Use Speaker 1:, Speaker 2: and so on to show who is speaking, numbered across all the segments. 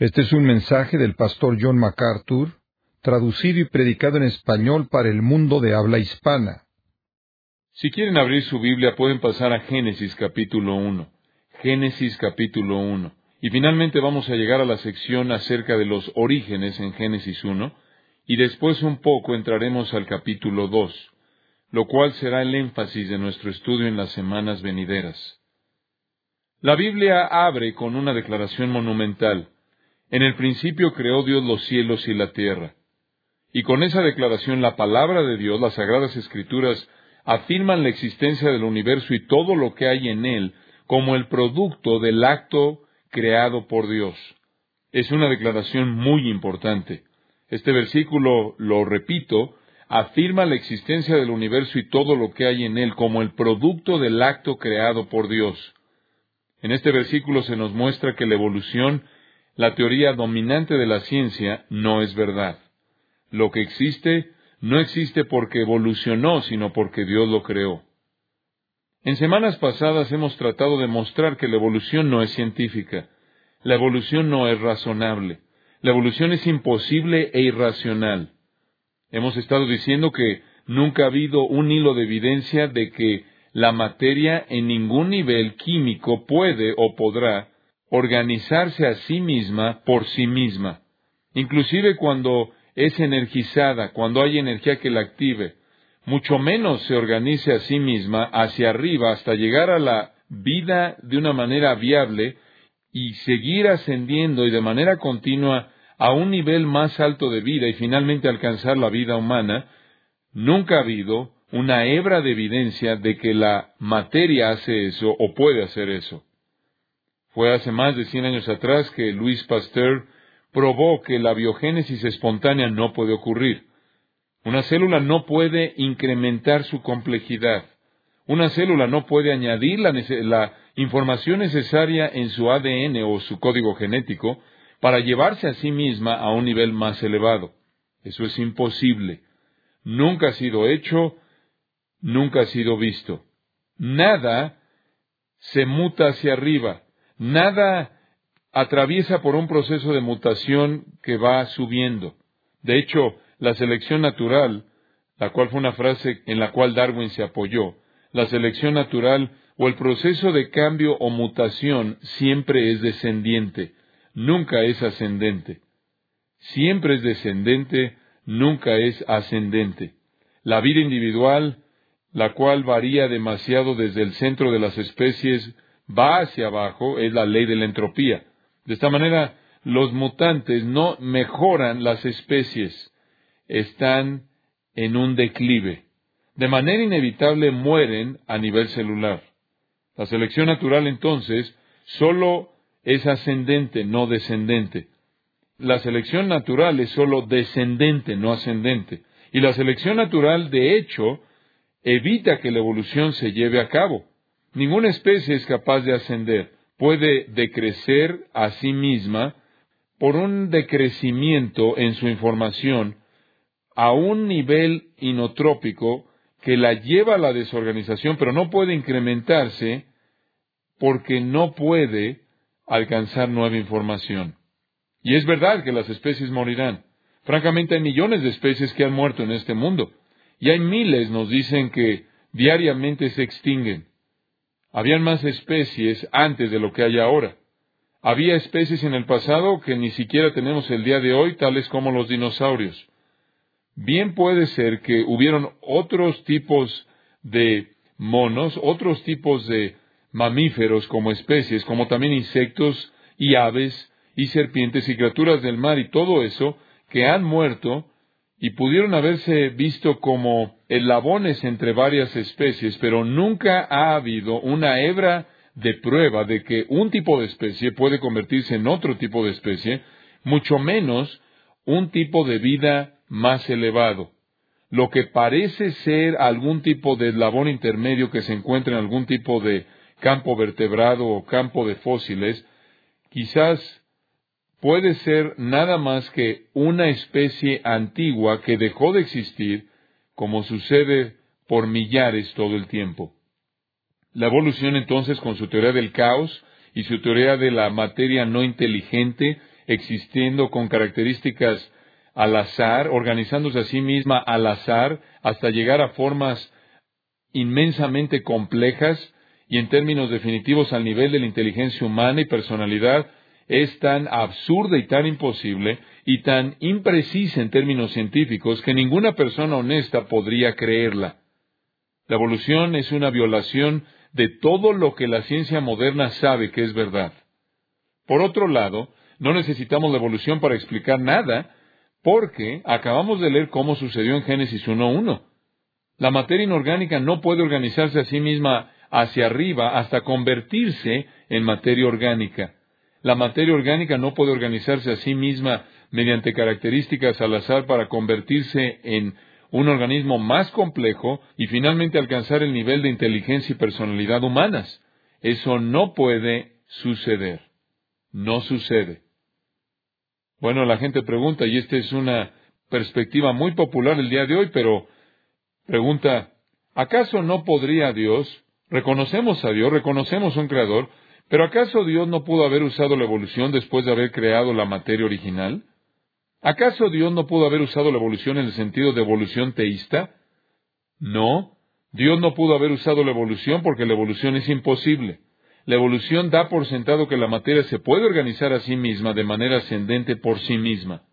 Speaker 1: Este es un mensaje del pastor John MacArthur, traducido y predicado en español para el mundo de habla hispana.
Speaker 2: Si quieren abrir su Biblia, pueden pasar a Génesis capítulo 1. Génesis capítulo 1. Y finalmente vamos a llegar a la sección acerca de los orígenes en Génesis 1, y después un poco entraremos al capítulo 2, lo cual será el énfasis de nuestro estudio en las semanas venideras. La Biblia abre con una declaración monumental. En el principio creó Dios los cielos y la tierra. Y con esa declaración, la palabra de Dios, las Sagradas Escrituras, afirman la existencia del universo y todo lo que hay en él como el producto del acto creado por Dios. Es una declaración muy importante. Este versículo, lo repito, afirma la existencia del universo y todo lo que hay en él como el producto del acto creado por Dios. En este versículo se nos muestra que la evolución, la teoría dominante de la ciencia, no es verdad. Lo que existe, no existe porque evolucionó, sino porque Dios lo creó. En semanas pasadas hemos tratado de mostrar que la evolución no es científica. La evolución no es razonable. La evolución es imposible e irracional. Hemos estado diciendo que nunca ha habido un hilo de evidencia de que la materia en ningún nivel químico puede o podrá organizarse a sí misma por sí misma. Inclusive cuando es energizada, cuando hay energía que la active, mucho menos se organice a sí misma hacia arriba hasta llegar a la vida de una manera viable y seguir ascendiendo y de manera continua a un nivel más alto de vida y finalmente alcanzar la vida humana. Nunca ha habido una hebra de evidencia de que la materia hace eso o puede hacer eso. Fue hace más de 100 años atrás que Louis Pasteur probó que la biogénesis espontánea no puede ocurrir. Una célula no puede incrementar su complejidad. Una célula no puede añadir la información necesaria en su ADN o su código genético para llevarse a sí misma a un nivel más elevado. Eso es imposible. Nunca ha sido hecho, nunca ha sido visto. Nada se muta hacia arriba. Nada atraviesa por un proceso de mutación que va subiendo. De hecho, la selección natural, la cual fue una frase en la cual Darwin se apoyó, la selección natural o el proceso de cambio o mutación siempre es descendiente, nunca es ascendente. Siempre es descendente, nunca es ascendente. La vida individual, la cual varía demasiado desde el centro de las especies, va hacia abajo, es la ley de la entropía. De esta manera, los mutantes no mejoran las especies, están en un declive. De manera inevitable mueren a nivel celular. La selección natural, entonces, solo es ascendente, no descendente. La selección natural es solo descendente, no ascendente. Y la selección natural, de hecho, evita que la evolución se lleve a cabo. Ninguna especie es capaz de ascender. Puede decrecer a sí misma por un decrecimiento en su información a un nivel inotrópico que la lleva a la desorganización, pero no puede incrementarse porque no puede alcanzar nueva información. Y es verdad que las especies morirán. Francamente, hay millones de especies que han muerto en este mundo. Y hay miles, nos dicen, que diariamente se extinguen. Habían más especies antes de lo que hay ahora. Había especies en el pasado que ni siquiera tenemos el día de hoy, tales como los dinosaurios. Bien puede ser que hubieron otros tipos de monos, otros tipos de mamíferos como especies, como también insectos y aves y serpientes y criaturas del mar y todo eso, que han muerto y pudieron haberse visto como eslabones entre varias especies, pero nunca ha habido una hebra de prueba de que un tipo de especie puede convertirse en otro tipo de especie, mucho menos un tipo de vida más elevado. Lo que parece ser algún tipo de eslabón intermedio que se encuentra en algún tipo de campo vertebrado o campo de fósiles, quizás puede ser nada más que una especie antigua que dejó de existir, como sucede por millares todo el tiempo. La evolución entonces, con su teoría del caos y su teoría de la materia no inteligente, existiendo con características al azar, organizándose a sí misma al azar, hasta llegar a formas inmensamente complejas y en términos definitivos al nivel de la inteligencia humana y personalidad, es tan absurda y tan imposible y tan imprecisa en términos científicos que ninguna persona honesta podría creerla. La evolución es una violación de todo lo que la ciencia moderna sabe que es verdad. Por otro lado, no necesitamos la evolución para explicar nada, porque acabamos de leer cómo sucedió en Génesis 1:1. La materia inorgánica no puede organizarse a sí misma hacia arriba hasta convertirse en materia orgánica. La materia orgánica no puede organizarse a sí misma mediante características al azar para convertirse en un organismo más complejo y finalmente alcanzar el nivel de inteligencia y personalidad humanas. Eso no puede suceder. No sucede. Bueno, la gente pregunta, y esta es una perspectiva muy popular el día de hoy, pero pregunta, ¿acaso no podría Dios? Reconocemos a Dios, reconocemos un creador, pero ¿acaso Dios no pudo haber usado la evolución después de haber creado la materia original? ¿Acaso Dios no pudo haber usado la evolución en el sentido de evolución teísta? No, Dios no pudo haber usado la evolución porque la evolución es imposible. La evolución da por sentado que la materia se puede organizar a sí misma de manera ascendente por sí misma.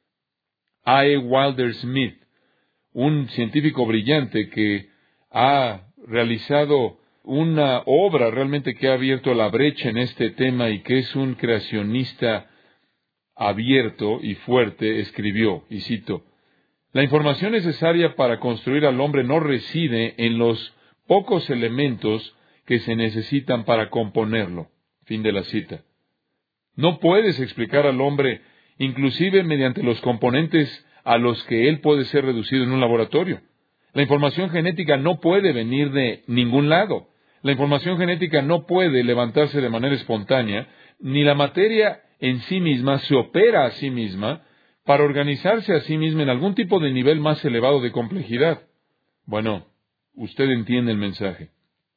Speaker 2: A. E. Wilder Smith, un científico brillante que ha realizado una obra realmente que ha abierto la brecha en este tema y que es un creacionista abierto y fuerte, escribió, y cito, «La información necesaria para construir al hombre no reside en los pocos elementos que se necesitan para componerlo». Fin de la cita. No puedes explicar al hombre, inclusive mediante los componentes a los que él puede ser reducido en un laboratorio. La información genética no puede venir de ningún lado. La información genética no puede levantarse de manera espontánea, ni la materia en sí misma se opera a sí misma para organizarse a sí misma en algún tipo de nivel más elevado de complejidad. Bueno, usted entiende el mensaje.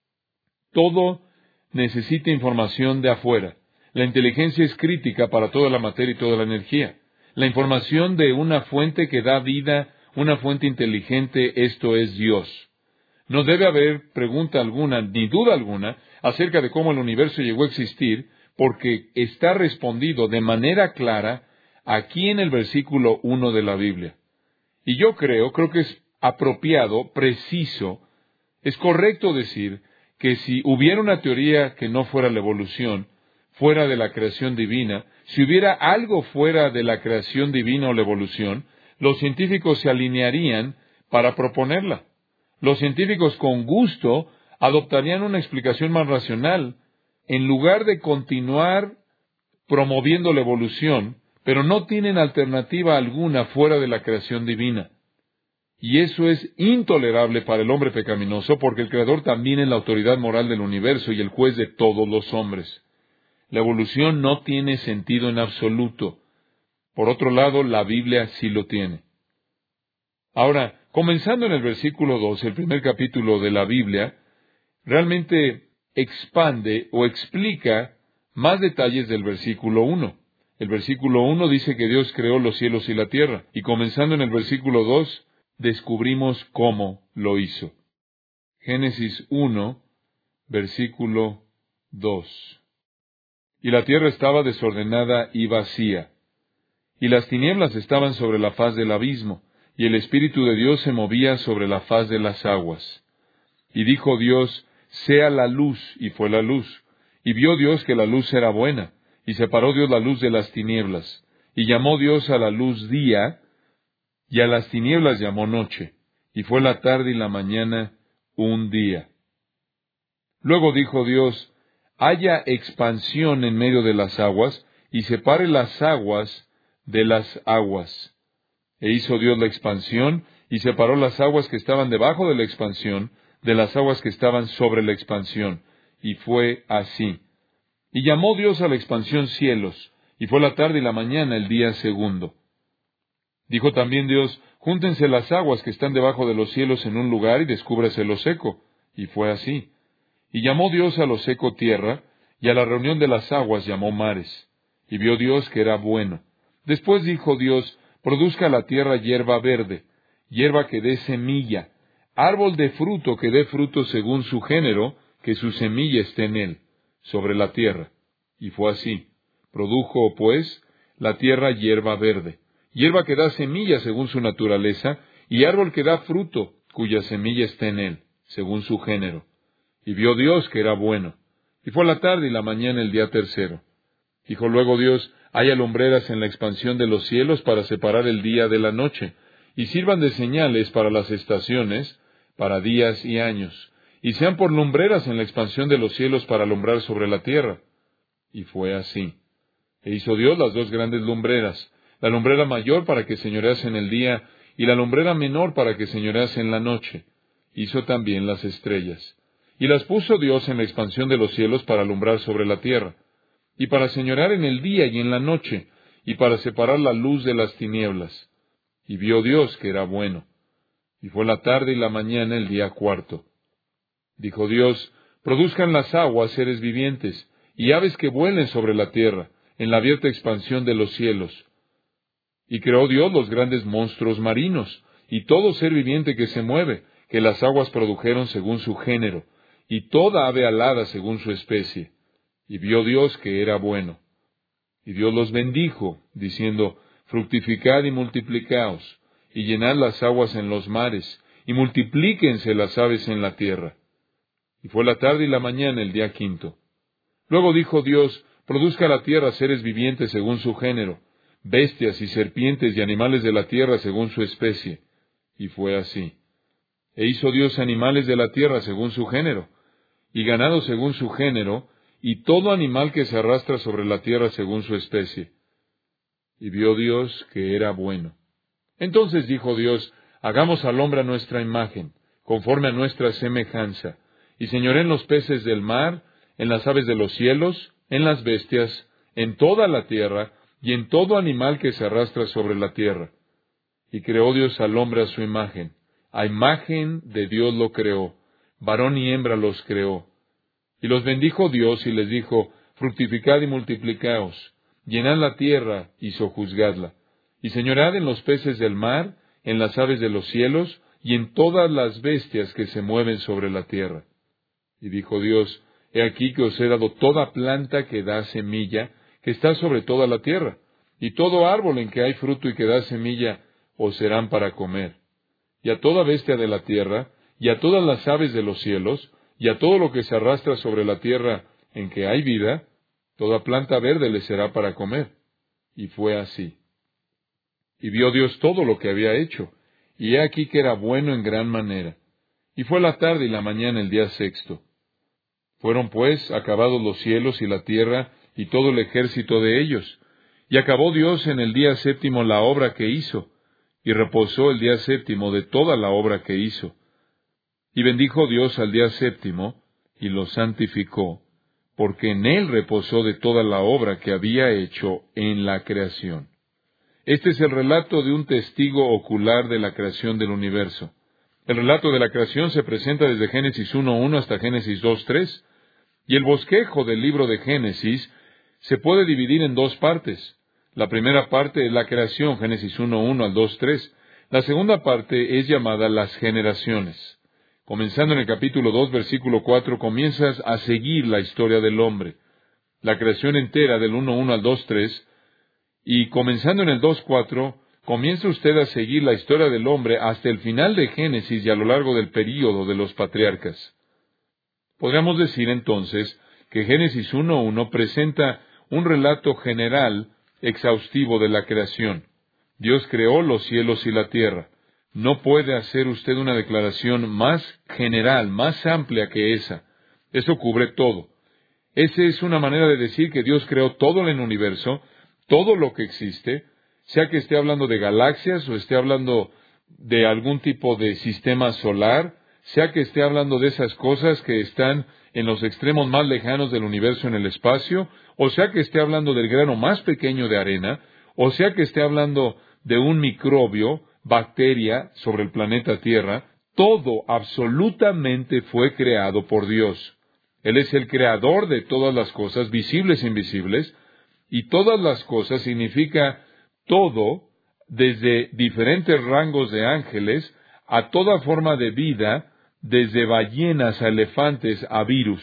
Speaker 2: Todo necesita información de afuera. La inteligencia es crítica para toda la materia y toda la energía. La información de una fuente que da vida, una fuente inteligente, esto es Dios. No debe haber pregunta alguna, ni duda alguna, acerca de cómo el universo llegó a existir, porque está respondido de manera clara aquí en el versículo 1 de la Biblia. Y yo creo que es apropiado, preciso, es correcto decir que si hubiera una teoría que no fuera la evolución, fuera de la creación divina, si hubiera algo fuera de la creación divina o la evolución, los científicos se alinearían para proponerla. Los científicos con gusto adoptarían una explicación más racional, en lugar de continuar promoviendo la evolución, pero no tienen alternativa alguna fuera de la creación divina. Y eso es intolerable para el hombre pecaminoso, porque el Creador también es la autoridad moral del universo y el juez de todos los hombres. La evolución no tiene sentido en absoluto. Por otro lado, la Biblia sí lo tiene. Ahora, comenzando en el versículo 2, el primer capítulo de la Biblia, realmente expande o explica más detalles del versículo 1. El versículo 1 dice que Dios creó los cielos y la tierra, y comenzando en el versículo 2, descubrimos cómo lo hizo. Génesis 1, versículo 2. Y la tierra estaba desordenada y vacía, y las tinieblas estaban sobre la faz del abismo, y el Espíritu de Dios se movía sobre la faz de las aguas. Y dijo Dios, sea la luz, y fue la luz. Y vio Dios que la luz era buena, y separó Dios la luz de las tinieblas. Y llamó Dios a la luz día, y a las tinieblas llamó noche. Y fue la tarde y la mañana un día. Luego dijo Dios, haya expansión en medio de las aguas, y separe las aguas de las aguas. E hizo Dios la expansión, y separó las aguas que estaban debajo de la expansión, de las aguas que estaban sobre la expansión. Y fue así. Y llamó Dios a la expansión cielos, y fue la tarde y la mañana el día segundo. Dijo también Dios, júntense las aguas que están debajo de los cielos en un lugar, y descúbrase lo seco. Y fue así. Y llamó Dios a lo seco tierra, y a la reunión de las aguas llamó mares. Y vio Dios que era bueno. Después dijo Dios, produzca la tierra hierba verde, hierba que dé semilla, árbol de fruto que dé fruto según su género, que su semilla esté en él, sobre la tierra. Y fue así. Produjo, pues, la tierra hierba verde, hierba que da semilla según su naturaleza, y árbol que da fruto, cuya semilla esté en él, según su género. Y vio Dios que era bueno. Y fue la tarde y la mañana el día tercero. Dijo luego Dios, haya lumbreras en la expansión de los cielos para separar el día de la noche, y sirvan de señales para las estaciones, para días y años, y sean por lumbreras en la expansión de los cielos para alumbrar sobre la tierra. Y fue así. E hizo Dios las dos grandes lumbreras, la lumbrera mayor para que señorease en el día, y la lumbrera menor para que señorease en la noche. Hizo también las estrellas. Y las puso Dios en la expansión de los cielos para alumbrar sobre la tierra, y para señorear en el día y en la noche, y para separar la luz de las tinieblas. Y vio Dios que era bueno. Y fue la tarde y la mañana el día cuarto. Dijo Dios, produzcan las aguas seres vivientes, y aves que vuelen sobre la tierra, en la abierta expansión de los cielos. Y creó Dios los grandes monstruos marinos, y todo ser viviente que se mueve, que las aguas produjeron según su género, y toda ave alada según su especie. Y vio Dios que era bueno. Y Dios los bendijo, diciendo, fructificad y multiplicaos, y llenad las aguas en los mares, y multiplíquense las aves en la tierra. Y fue la tarde y la mañana el día quinto. Luego dijo Dios, produzca la tierra seres vivientes según su género, bestias y serpientes y animales de la tierra según su especie. Y fue así. E hizo Dios animales de la tierra según su género, y ganado según su género, y todo animal que se arrastra sobre la tierra según su especie. Y vio Dios que era bueno. Entonces dijo Dios, hagamos al hombre a nuestra imagen, conforme a nuestra semejanza, y señoreen los peces del mar, en las aves de los cielos, en las bestias, en toda la tierra, y en todo animal que se arrastra sobre la tierra. Y creó Dios al hombre a su imagen. A imagen de Dios lo creó, varón y hembra los creó. Y los bendijo Dios y les dijo, fructificad y multiplicaos, llenad la tierra y sojuzgadla, y señorad en los peces del mar, en las aves de los cielos, y en todas las bestias que se mueven sobre la tierra. Y dijo Dios, he aquí que os he dado toda planta que da semilla, que está sobre toda la tierra, y todo árbol en que hay fruto y que da semilla, os serán para comer. Y a toda bestia de la tierra, y a todas las aves de los cielos, y a todo lo que se arrastra sobre la tierra en que hay vida, toda planta verde le será para comer. Y fue así. Y vio Dios todo lo que había hecho, y he aquí que era bueno en gran manera. Y fue la tarde y la mañana el día sexto. Fueron pues acabados los cielos y la tierra, y todo el ejército de ellos. Y acabó Dios en el día séptimo la obra que hizo, y reposó el día séptimo de toda la obra que hizo. Y bendijo Dios al día séptimo, y lo santificó, porque en él reposó de toda la obra que había hecho en la creación. Este es el relato de un testigo ocular de la creación del universo. El relato de la creación se presenta desde Génesis 1:1 hasta Génesis 2:3, y el bosquejo del libro de Génesis se puede dividir en dos partes. La primera parte es la creación, Génesis 1:1 al 2:3. La segunda parte es llamada las generaciones. Comenzando en el capítulo 2, versículo 4, comienzas a seguir la historia del hombre. La creación entera del 1:1 al 2:3, y comenzando en el 2:4, comienza usted a seguir la historia del hombre hasta el final de Génesis y a lo largo del período de los patriarcas. Podríamos decir entonces que Génesis 1:1 presenta un relato general, exhaustivo de la creación. Dios creó los cielos y la tierra. No puede hacer usted una declaración más general, más amplia que esa. Eso cubre todo. Esa es una manera de decir que Dios creó todo en el universo, todo lo que existe, sea que esté hablando de galaxias o esté hablando de algún tipo de sistema solar, sea que esté hablando de esas cosas que están en los extremos más lejanos del universo en el espacio, o sea que esté hablando del grano más pequeño de arena, o sea que esté hablando de un microbio, bacteria sobre el planeta Tierra, todo absolutamente fue creado por Dios. Él es el creador de todas las cosas, visibles e invisibles, Y todas las cosas significa todo, desde diferentes rangos de ángeles, a toda forma de vida, desde ballenas a elefantes a virus.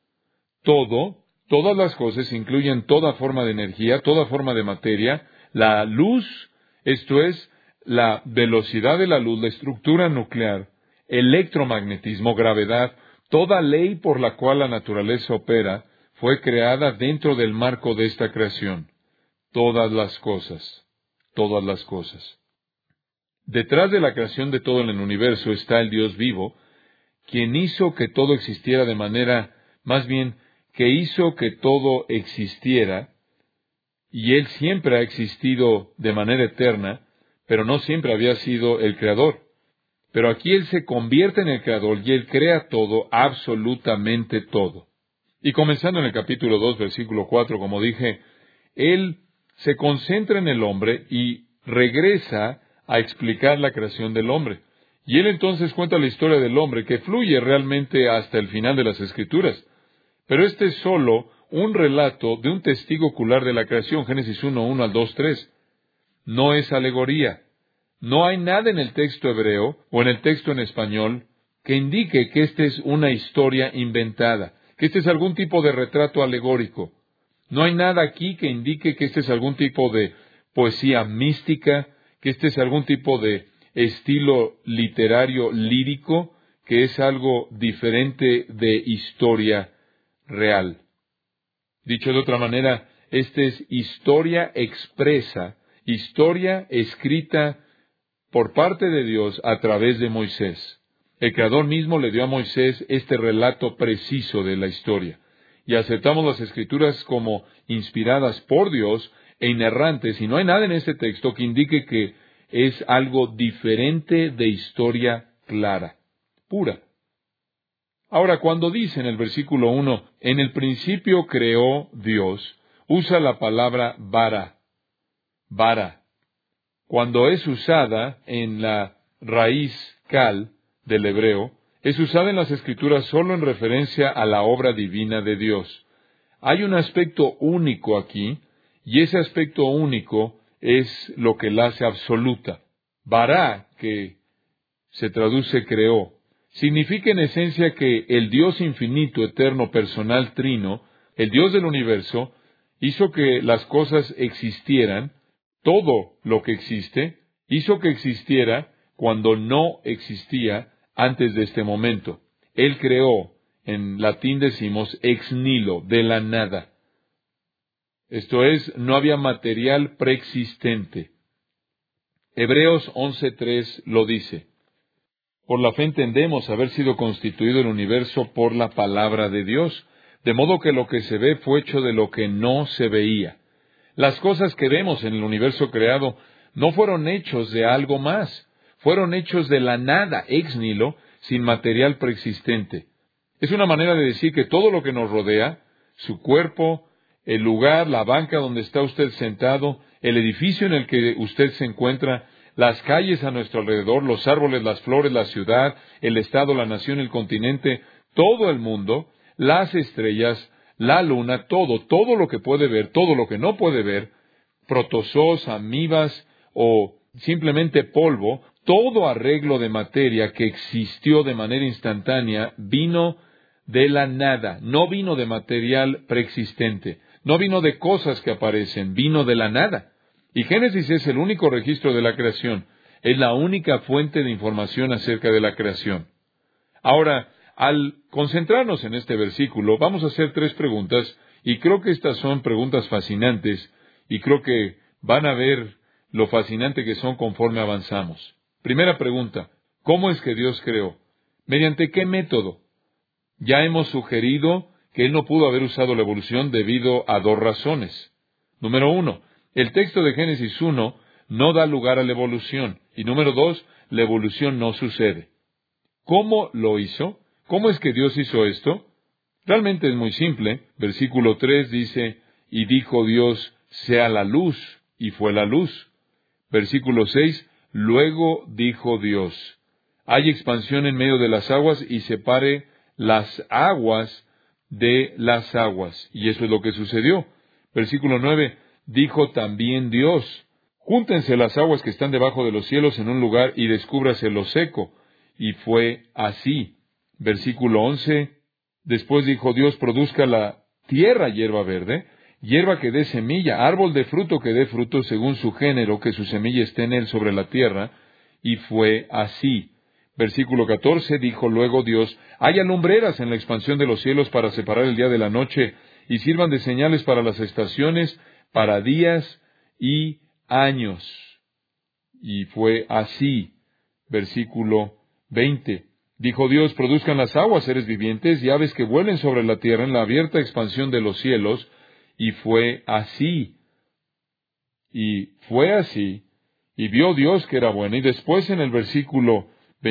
Speaker 2: Todo, todas las cosas incluyen toda forma de energía, toda forma de materia, la luz, esto es, la velocidad de la luz, la estructura nuclear, electromagnetismo, gravedad, toda ley por la cual la naturaleza opera, fue creada dentro del marco de esta creación. Todas las cosas, todas las cosas. Detrás de la creación de todo en el universo está el Dios vivo, quien hizo que todo existiera de manera, más bien, que hizo que todo existiera, y Él siempre ha existido de manera eterna, pero no siempre había sido el Creador. Pero aquí Él se convierte en el Creador y Él crea todo, absolutamente todo. Y comenzando en el capítulo 2, versículo 4, como dije, Él se concentra en el hombre y regresa a explicar la creación del hombre. Y Él entonces cuenta la historia del hombre que fluye realmente hasta el final de las Escrituras. Pero este es solo un relato de un testigo ocular de la creación, Génesis 1:1 al 2:3. No es alegoría. No hay nada en el texto hebreo o en el texto en español que indique que esta es una historia inventada, que este es algún tipo de retrato alegórico. No hay nada aquí que indique que este es algún tipo de poesía mística, que este es algún tipo de estilo literario lírico, que es algo diferente de historia real. Dicho de otra manera, esta es historia expresa, historia escrita por parte de Dios a través de Moisés. El Creador mismo le dio a Moisés este relato preciso de la historia. Y aceptamos las Escrituras como inspiradas por Dios e inerrantes, y no hay nada en este texto que indique que es algo diferente de historia clara, pura. Ahora, cuando dice en el versículo 1, en el principio creó Dios, usa la palabra bara. Bara. Cuando es usada en la raíz kal del hebreo, es usada en las Escrituras solo en referencia a la obra divina de Dios. Hay un aspecto único aquí, y ese aspecto único es lo que la hace absoluta. Bara, que se traduce creó, significa en esencia que el Dios infinito, eterno, personal, trino, el Dios del universo, hizo que las cosas existieran. Todo lo que existe, hizo que existiera cuando no existía antes de este momento. Él creó, en latín decimos, ex nihilo, de la nada. Esto es, no había material preexistente. Hebreos 11:3 lo dice. Por la fe entendemos haber sido constituido el universo por la palabra de Dios, de modo que lo que se ve fue hecho de lo que no se veía. Las cosas que vemos en el universo creado no fueron hechos de algo más, fueron hechos de la nada, ex nihilo, sin material preexistente. Es una manera de decir que todo lo que nos rodea, su cuerpo, el lugar, la banca donde está usted sentado, el edificio en el que usted se encuentra, las calles a nuestro alrededor, los árboles, las flores, la ciudad, el estado, la nación, el continente, todo el mundo, las estrellas, la luna, todo lo que puede ver, todo lo que no puede ver, protozoos, amibas o simplemente polvo, todo arreglo de materia que existió de manera instantánea vino de la nada, no vino de material preexistente, no vino de cosas que aparecen, vino de la nada. Y Génesis es el único registro de la creación, es la única fuente de información acerca de la creación. Ahora, al concentrarnos en este versículo, vamos a hacer 3 preguntas, y creo que estas son preguntas fascinantes, y creo que van a ver lo fascinante que son conforme avanzamos. Primera pregunta, ¿cómo es que Dios creó? ¿Mediante qué método? Ya hemos sugerido que Él no pudo haber usado la evolución debido a 2 razones. Número 1, el texto de Génesis 1 no da lugar a la evolución, y número 2, la evolución no sucede. ¿Cómo lo hizo? ¿Cómo es que Dios hizo esto? Realmente es muy simple. Versículo 3 dice, y dijo Dios, sea la luz, y fue la luz. Versículo 6, luego dijo Dios, hay expansión en medio de las aguas y separe las aguas de las aguas. Y eso es lo que sucedió. Versículo 9, dijo también Dios, júntense las aguas que están debajo de los cielos en un lugar y descúbrase lo seco. Y fue así. Versículo 11, después dijo Dios, produzca la tierra hierba verde, hierba que dé semilla, árbol de fruto que dé fruto según su género, que su semilla esté en él sobre la tierra. Y fue así. Versículo 14, dijo luego Dios, haya lumbreras en la expansión de los cielos para separar el día de la noche, y sirvan de señales para las estaciones, para días y años. Y fue así. Versículo 20. Dijo Dios, produzcan las aguas seres vivientes y aves que vuelen sobre la tierra en la abierta expansión de los cielos. Y fue así. Y fue así. Y vio Dios que era bueno. Y después en el versículo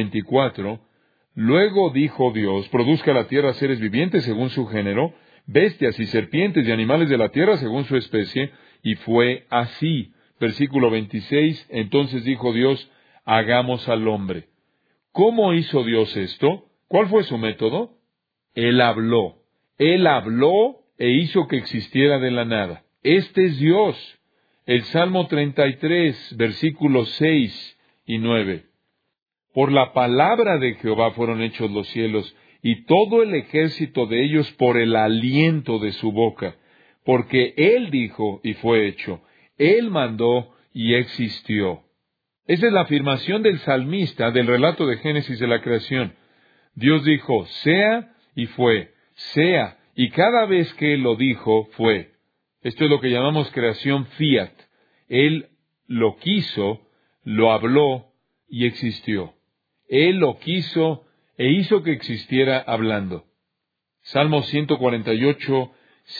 Speaker 2: 24, luego dijo Dios, produzca la tierra seres vivientes según su género, bestias y serpientes y animales de la tierra según su especie. Y fue así. Versículo 26, entonces dijo Dios, hagamos al hombre. ¿Cómo hizo Dios esto? ¿Cuál fue su método? Él habló. Él habló e hizo que existiera de la nada. Este es Dios. El Salmo 33, versículos 6 y 9. Por la palabra de Jehová fueron hechos los cielos, y todo el ejército de ellos por el aliento de su boca. Porque Él dijo, y fue hecho. Él mandó, y existió. Esa es la afirmación del salmista del relato de Génesis de la creación. Dios dijo, sea, y fue. Sea, y cada vez que Él lo dijo, fue. Esto es lo que llamamos creación fiat. Él lo quiso, lo habló, y existió. Él lo quiso, e hizo que existiera hablando. Salmo 148,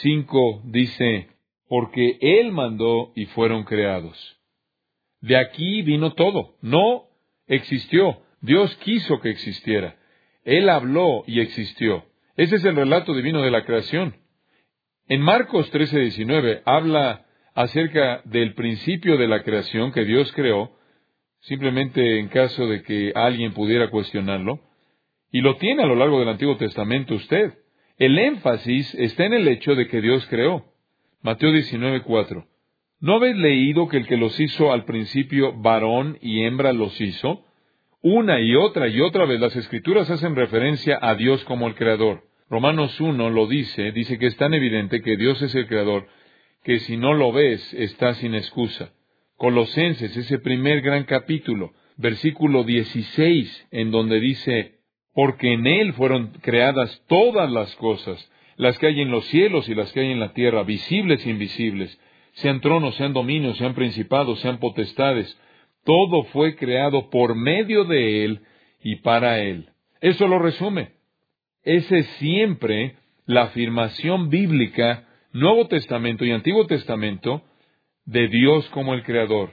Speaker 2: 5 dice, porque Él mandó y fueron creados. De aquí vino todo. No existió. Dios quiso que existiera. Él habló y existió. Ese es el relato divino de la creación. En Marcos 13:19 habla acerca del principio de la creación que Dios creó, simplemente en caso de que alguien pudiera cuestionarlo, y lo tiene a lo largo del Antiguo Testamento usted. El énfasis está en el hecho de que Dios creó. Mateo 19:4. ¿No habéis leído que el que los hizo al principio varón y hembra los hizo? Una y otra vez las Escrituras hacen referencia a Dios como el Creador. Romanos 1 lo dice que es tan evidente que Dios es el Creador, que si no lo ves, estás sin excusa. Colosenses, ese primer gran capítulo, versículo 16, en donde dice, porque en Él fueron creadas todas las cosas, las que hay en los cielos y las que hay en la tierra, visibles e invisibles, sean tronos, sean dominios, sean principados, sean potestades. Todo fue creado por medio de Él y para Él. Eso lo resume. Esa es siempre la afirmación bíblica, Nuevo Testamento y Antiguo Testamento, de Dios como el Creador.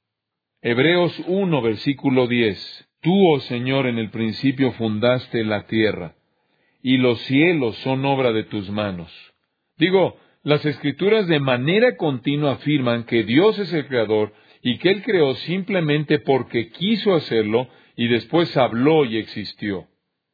Speaker 2: Hebreos 1, versículo 10. Tú, oh Señor, en el principio fundaste la tierra, y los cielos son obra de tus manos. Las Escrituras de manera continua afirman que Dios es el Creador y que Él creó simplemente porque quiso hacerlo y después habló y existió.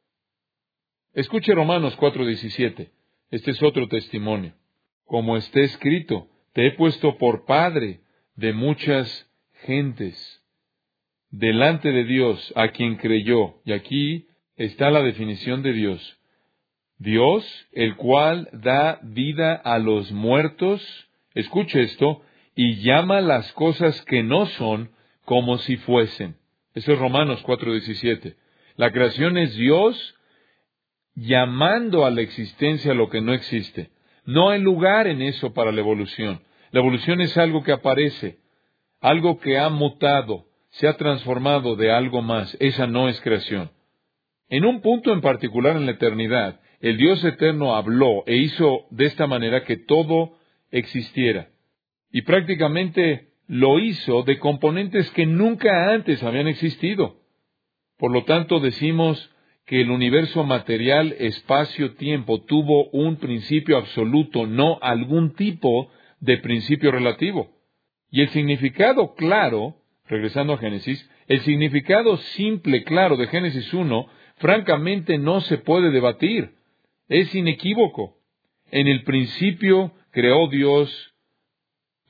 Speaker 2: Escuche Romanos 4:17. Este es otro testimonio. Como está escrito, te he puesto por padre de muchas gentes, delante de Dios, a quien creyó. Y aquí está la definición de Dios. Dios, el cual da vida a los muertos, escuche esto, y llama las cosas que no son como si fuesen. Eso es Romanos 4:17. La creación es Dios llamando a la existencia lo que no existe. No hay lugar en eso para la evolución. La evolución es algo que aparece, algo que ha mutado, se ha transformado de algo más. Esa no es creación. En un punto en particular en la eternidad, el Dios eterno habló e hizo de esta manera que todo existiera. Y prácticamente lo hizo de componentes que nunca antes habían existido. Por lo tanto, decimos que el universo material, espacio-tiempo, tuvo un principio absoluto, no algún tipo de principio relativo. Y el significado claro, regresando a Génesis, el significado simple, claro, de Génesis 1, francamente no se puede debatir. Es inequívoco. En el principio creó Dios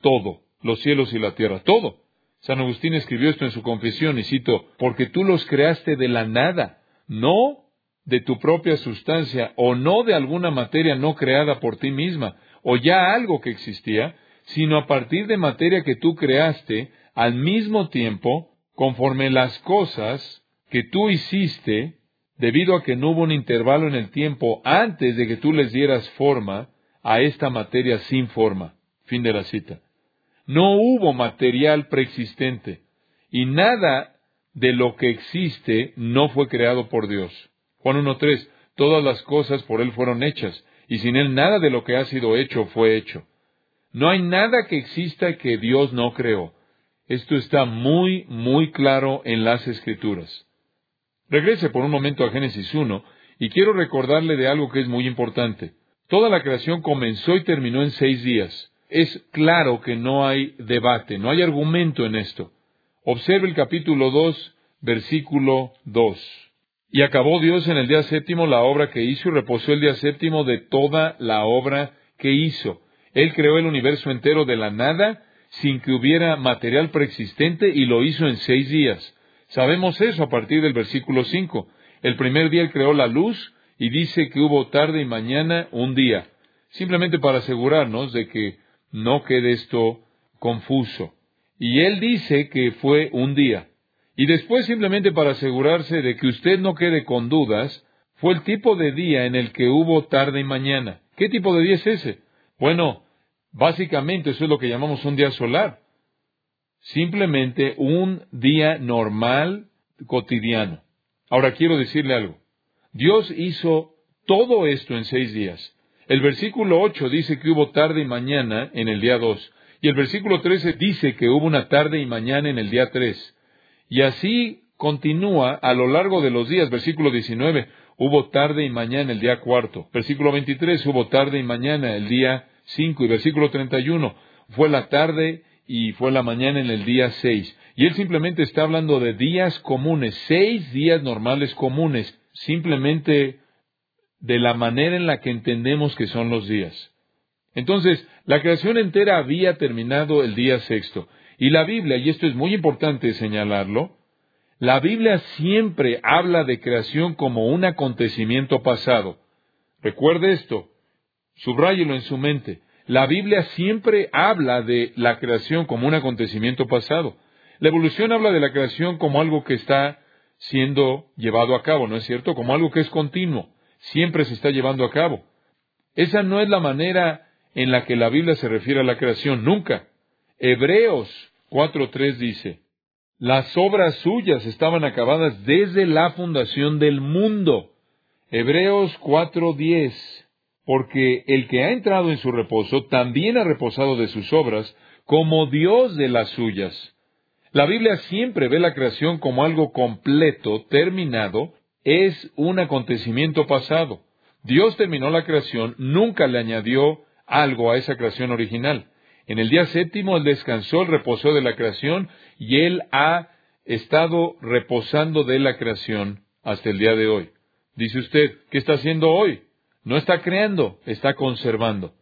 Speaker 2: todo, los cielos y la tierra, todo. San Agustín escribió esto en su confesión, y cito, porque tú los creaste de la nada, no de tu propia sustancia, o no de alguna materia no creada por ti misma, o ya algo que existía, sino a partir de materia que tú creaste, al mismo tiempo, conforme las cosas que tú hiciste, debido a que no hubo un intervalo en el tiempo antes de que tú les dieras forma a esta materia sin forma. Fin de la cita. No hubo material preexistente, y nada de lo que existe no fue creado por Dios. Juan 1:3, todas las cosas por Él fueron hechas, y sin Él nada de lo que ha sido hecho fue hecho. No hay nada que exista que Dios no creó. Esto está muy, muy claro en las Escrituras. Regrese por un momento a Génesis 1, y quiero recordarle de algo que es muy importante. Toda la creación comenzó y terminó en 6 días. Es claro que no hay debate, no hay argumento en esto. Observe el capítulo 2, versículo 2. Y acabó Dios en el día séptimo la obra que hizo, y reposó el día séptimo de toda la obra que hizo. Él creó el universo entero de la nada, sin que hubiera material preexistente, y lo hizo en 6 días. Sabemos eso a partir del versículo 5. El primer día Él creó la luz, y dice que hubo tarde y mañana un día. Simplemente para asegurarnos de que no quede esto confuso. Y Él dice que fue un día. Y después, simplemente para asegurarse de que usted no quede con dudas, fue el tipo de día en el que hubo tarde y mañana. ¿Qué tipo de día es ese? Bueno, básicamente eso es lo que llamamos un día solar. Simplemente un día normal, cotidiano. Ahora quiero decirle algo. Dios hizo todo esto en 6 días. El versículo 8 dice que hubo tarde y mañana en el día 2. Y el versículo 13 dice que hubo una tarde y mañana en el día 3. Y así continúa a lo largo de los días. Versículo 19, hubo tarde y mañana el día 4. Versículo 23, hubo tarde y mañana el día 5. Y versículo 31, fue la tarde y fue la mañana en el día 6. Y él simplemente está hablando de días comunes, 6 días normales comunes, simplemente de la manera en la que entendemos que son los días. Entonces, la creación entera había terminado el día sexto. Y la Biblia, y esto es muy importante señalarlo, la Biblia siempre habla de creación como un acontecimiento pasado. Recuerde esto, subráyelo en su mente. La Biblia siempre habla de la creación como un acontecimiento pasado. La evolución habla de la creación como algo que está siendo llevado a cabo, ¿no es cierto? Como algo que es continuo, siempre se está llevando a cabo. Esa no es la manera en la que la Biblia se refiere a la creación, nunca. Hebreos 4:3 dice, las obras suyas estaban acabadas desde la fundación del mundo. Hebreos 4:10, porque el que ha entrado en su reposo también ha reposado de sus obras, como Dios de las suyas. La Biblia siempre ve la creación como algo completo, terminado, es un acontecimiento pasado. Dios terminó la creación, nunca le añadió algo a esa creación original. En el día séptimo Él descansó, Él reposó de la creación, y Él ha estado reposando de la creación hasta el día de hoy. Dice usted, ¿qué está haciendo hoy? No está creando, está conservando.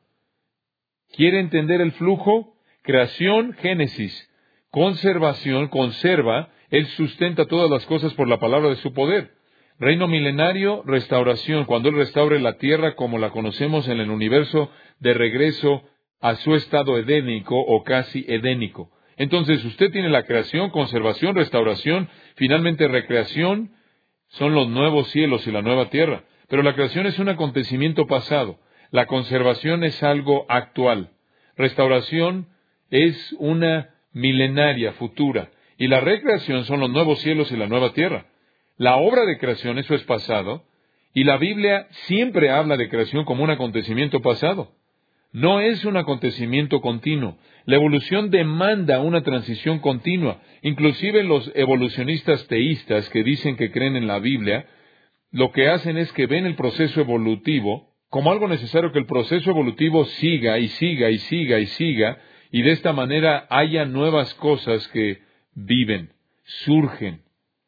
Speaker 2: ¿Quiere entender el flujo? Creación, Génesis. Conservación, conserva. Él sustenta todas las cosas por la palabra de su poder. Reino milenario, restauración. Cuando Él restaure la tierra como la conocemos en el universo, de regreso a su estado edénico o casi edénico. Entonces usted tiene la creación, conservación, restauración, finalmente recreación. Son los nuevos cielos y la nueva tierra. Pero la creación es un acontecimiento pasado. La conservación es algo actual. Restauración es una milenaria, futura. Y la recreación son los nuevos cielos y la nueva tierra. La obra de creación, eso es pasado. Y la Biblia siempre habla de creación como un acontecimiento pasado. No es un acontecimiento continuo. La evolución demanda una transición continua. Inclusive los evolucionistas teístas que dicen que creen en la Biblia, lo que hacen es que ven el proceso evolutivo como algo necesario, que el proceso evolutivo siga y siga y siga y siga, y de esta manera haya nuevas cosas que viven, surgen.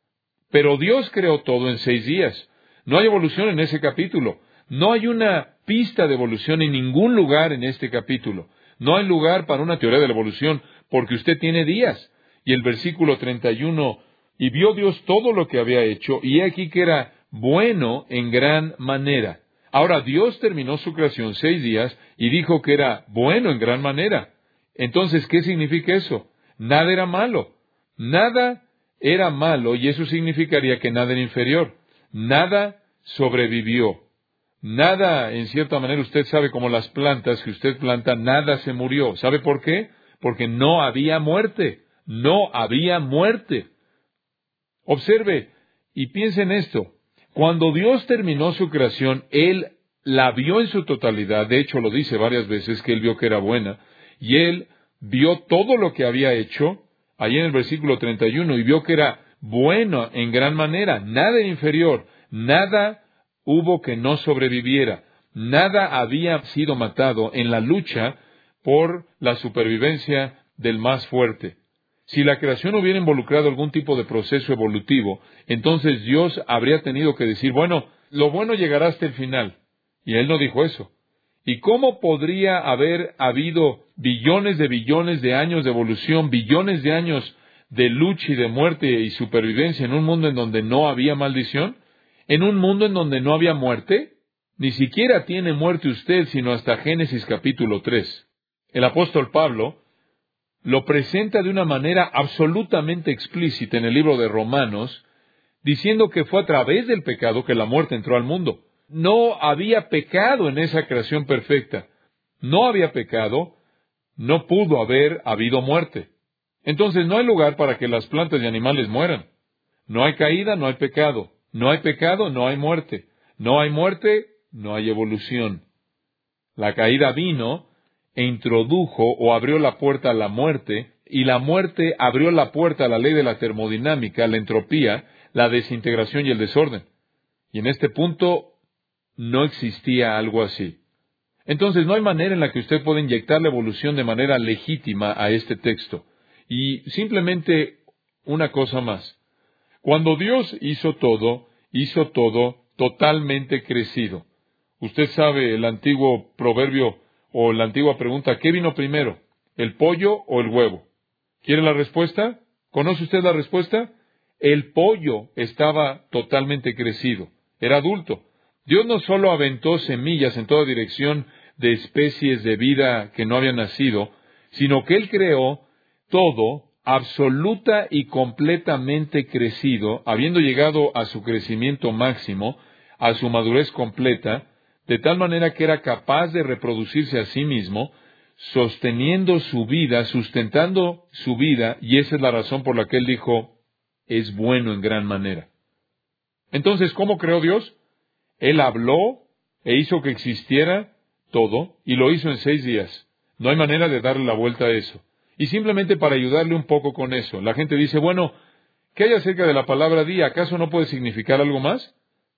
Speaker 2: Pero Dios creó todo en 6 días. No hay evolución en ese capítulo. No hay una pista de evolución en ningún lugar en este capítulo. No hay lugar para una teoría de la evolución, porque usted tiene días. Y el versículo 31, y vio Dios todo lo que había hecho, y he aquí que era bueno en gran manera. Ahora, Dios terminó su creación 6 días y dijo que era bueno en gran manera. Entonces, ¿qué significa eso? Nada era malo. Nada era malo, y eso significaría que nada era inferior. Nada sobrevivió. Nada, en cierta manera, usted sabe, como las plantas que usted planta, nada se murió. ¿Sabe por qué? Porque no había muerte. No había muerte. Observe y piense en esto. Cuando Dios terminó su creación, Él la vio en su totalidad. De hecho, lo dice varias veces que Él vio que era buena. Y Él vio todo lo que había hecho, ahí en el versículo 31, y vio que era bueno en gran manera. Nada inferior. Nada hubo que no sobreviviera. Nada había sido matado en la lucha por la supervivencia del más fuerte. Si la creación hubiera involucrado algún tipo de proceso evolutivo, entonces Dios habría tenido que decir, bueno, lo bueno llegará hasta el final. Y Él no dijo eso. ¿Y cómo podría haber habido billones de años de evolución, billones de años de lucha y de muerte y supervivencia en un mundo en donde no había maldición? ¿En un mundo en donde no había muerte? Ni siquiera tiene muerte usted, sino hasta Génesis capítulo 3. El apóstol Pablo lo presenta de una manera absolutamente explícita en el libro de Romanos, diciendo que fue a través del pecado que la muerte entró al mundo. No había pecado en esa creación perfecta. No había pecado, no pudo haber habido muerte. Entonces no hay lugar para que las plantas y animales mueran. No hay caída, no hay pecado. No hay pecado, no hay muerte. No hay muerte, no hay evolución. La caída vino e introdujo o abrió la puerta a la muerte, y la muerte abrió la puerta a la ley de la termodinámica, la entropía, la desintegración y el desorden. Y en este punto no existía algo así. Entonces no hay manera en la que usted pueda inyectar la evolución de manera legítima a este texto. Y simplemente una cosa más. Cuando Dios hizo todo totalmente crecido. Usted sabe el antiguo proverbio o la antigua pregunta, ¿qué vino primero? ¿El pollo o el huevo? ¿Quiere la respuesta? ¿Conoce usted la respuesta? El pollo estaba totalmente crecido, era adulto. Dios no solo aventó semillas en toda dirección de especies de vida que no habían nacido, sino que Él creó todo absoluta y completamente crecido, habiendo llegado a su crecimiento máximo, a su madurez completa, de tal manera que era capaz de reproducirse a sí mismo, sosteniendo su vida, sustentando su vida, y esa es la razón por la que Él dijo, es bueno en gran manera. Entonces, ¿cómo creó Dios? Él habló e hizo que existiera todo, y lo hizo en 6 días. No hay manera de darle la vuelta a eso. Y simplemente para ayudarle un poco con eso, la gente dice, bueno, ¿qué hay acerca de la palabra día? ¿Acaso no puede significar algo más?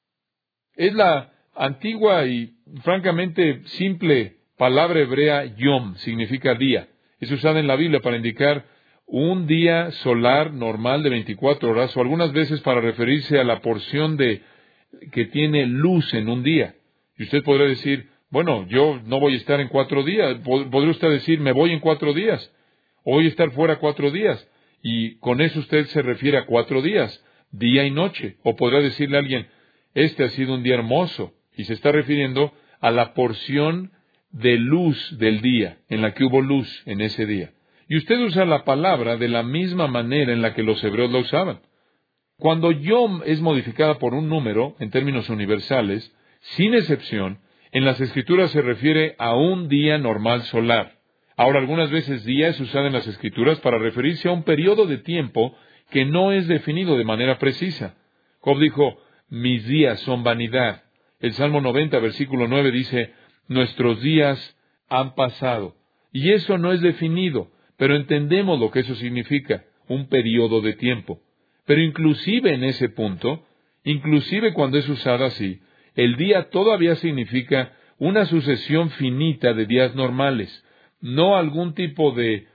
Speaker 2: Es la antigua y francamente simple palabra hebrea yom, significa día. Es usada en la Biblia para indicar un día solar normal de 24 horas, o algunas veces para referirse a la porción que tiene luz en un día. Y usted podrá decir, bueno, yo no voy a estar en 4 días. Podría usted decir, me voy en 4 días. O voy a estar fuera 4 días. Y con eso usted se refiere a 4 días, día y noche. O podrá decirle a alguien, este ha sido un día hermoso. Y se está refiriendo a la porción de luz del día, en la que hubo luz en ese día. Y usted usa la palabra de la misma manera en la que los hebreos la usaban. Cuando yom es modificada por un número, en términos universales, sin excepción, en las Escrituras se refiere a un día normal solar. Ahora, algunas veces día es usada en las Escrituras para referirse a un periodo de tiempo que no es definido de manera precisa. Job dijo, mis días son vanidad. El Salmo 90, versículo 9 dice, nuestros días han pasado. Y eso no es definido, pero entendemos lo que eso significa, un periodo de tiempo. Pero inclusive en ese punto, inclusive cuando es usado así, el día todavía significa una sucesión finita de días normales, no algún tipo de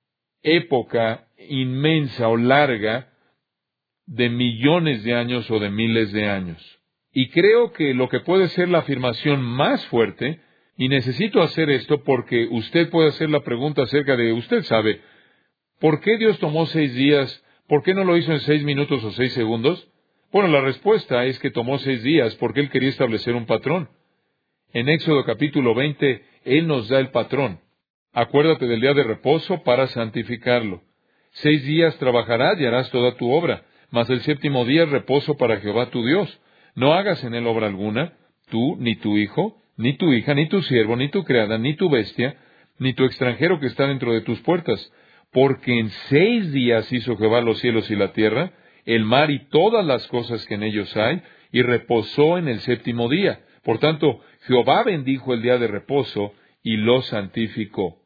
Speaker 2: época inmensa o larga de millones de años o de miles de años. Y creo que lo que puede ser la afirmación más fuerte Y necesito hacer esto porque usted puede hacer la pregunta acerca de, usted sabe, ¿por qué Dios tomó 6 días? ¿Por qué no lo hizo en 6 minutos o 6 segundos? Bueno, la respuesta es que tomó 6 días porque Él quería establecer un patrón. En Éxodo capítulo 20, Él nos da el patrón. Acuérdate del día de reposo para santificarlo. 6 días trabajarás y harás toda tu obra, mas el 7º día es reposo para Jehová tu Dios. No hagas en él obra alguna, tú, ni tu hijo, ni tu hija, ni tu siervo, ni tu criada, ni tu bestia, ni tu extranjero que está dentro de tus puertas. Porque en 6 días hizo Jehová los cielos y la tierra, el mar y todas las cosas que en ellos hay, y reposó en el 7º día. Por tanto, Jehová bendijo el día de reposo y lo santificó.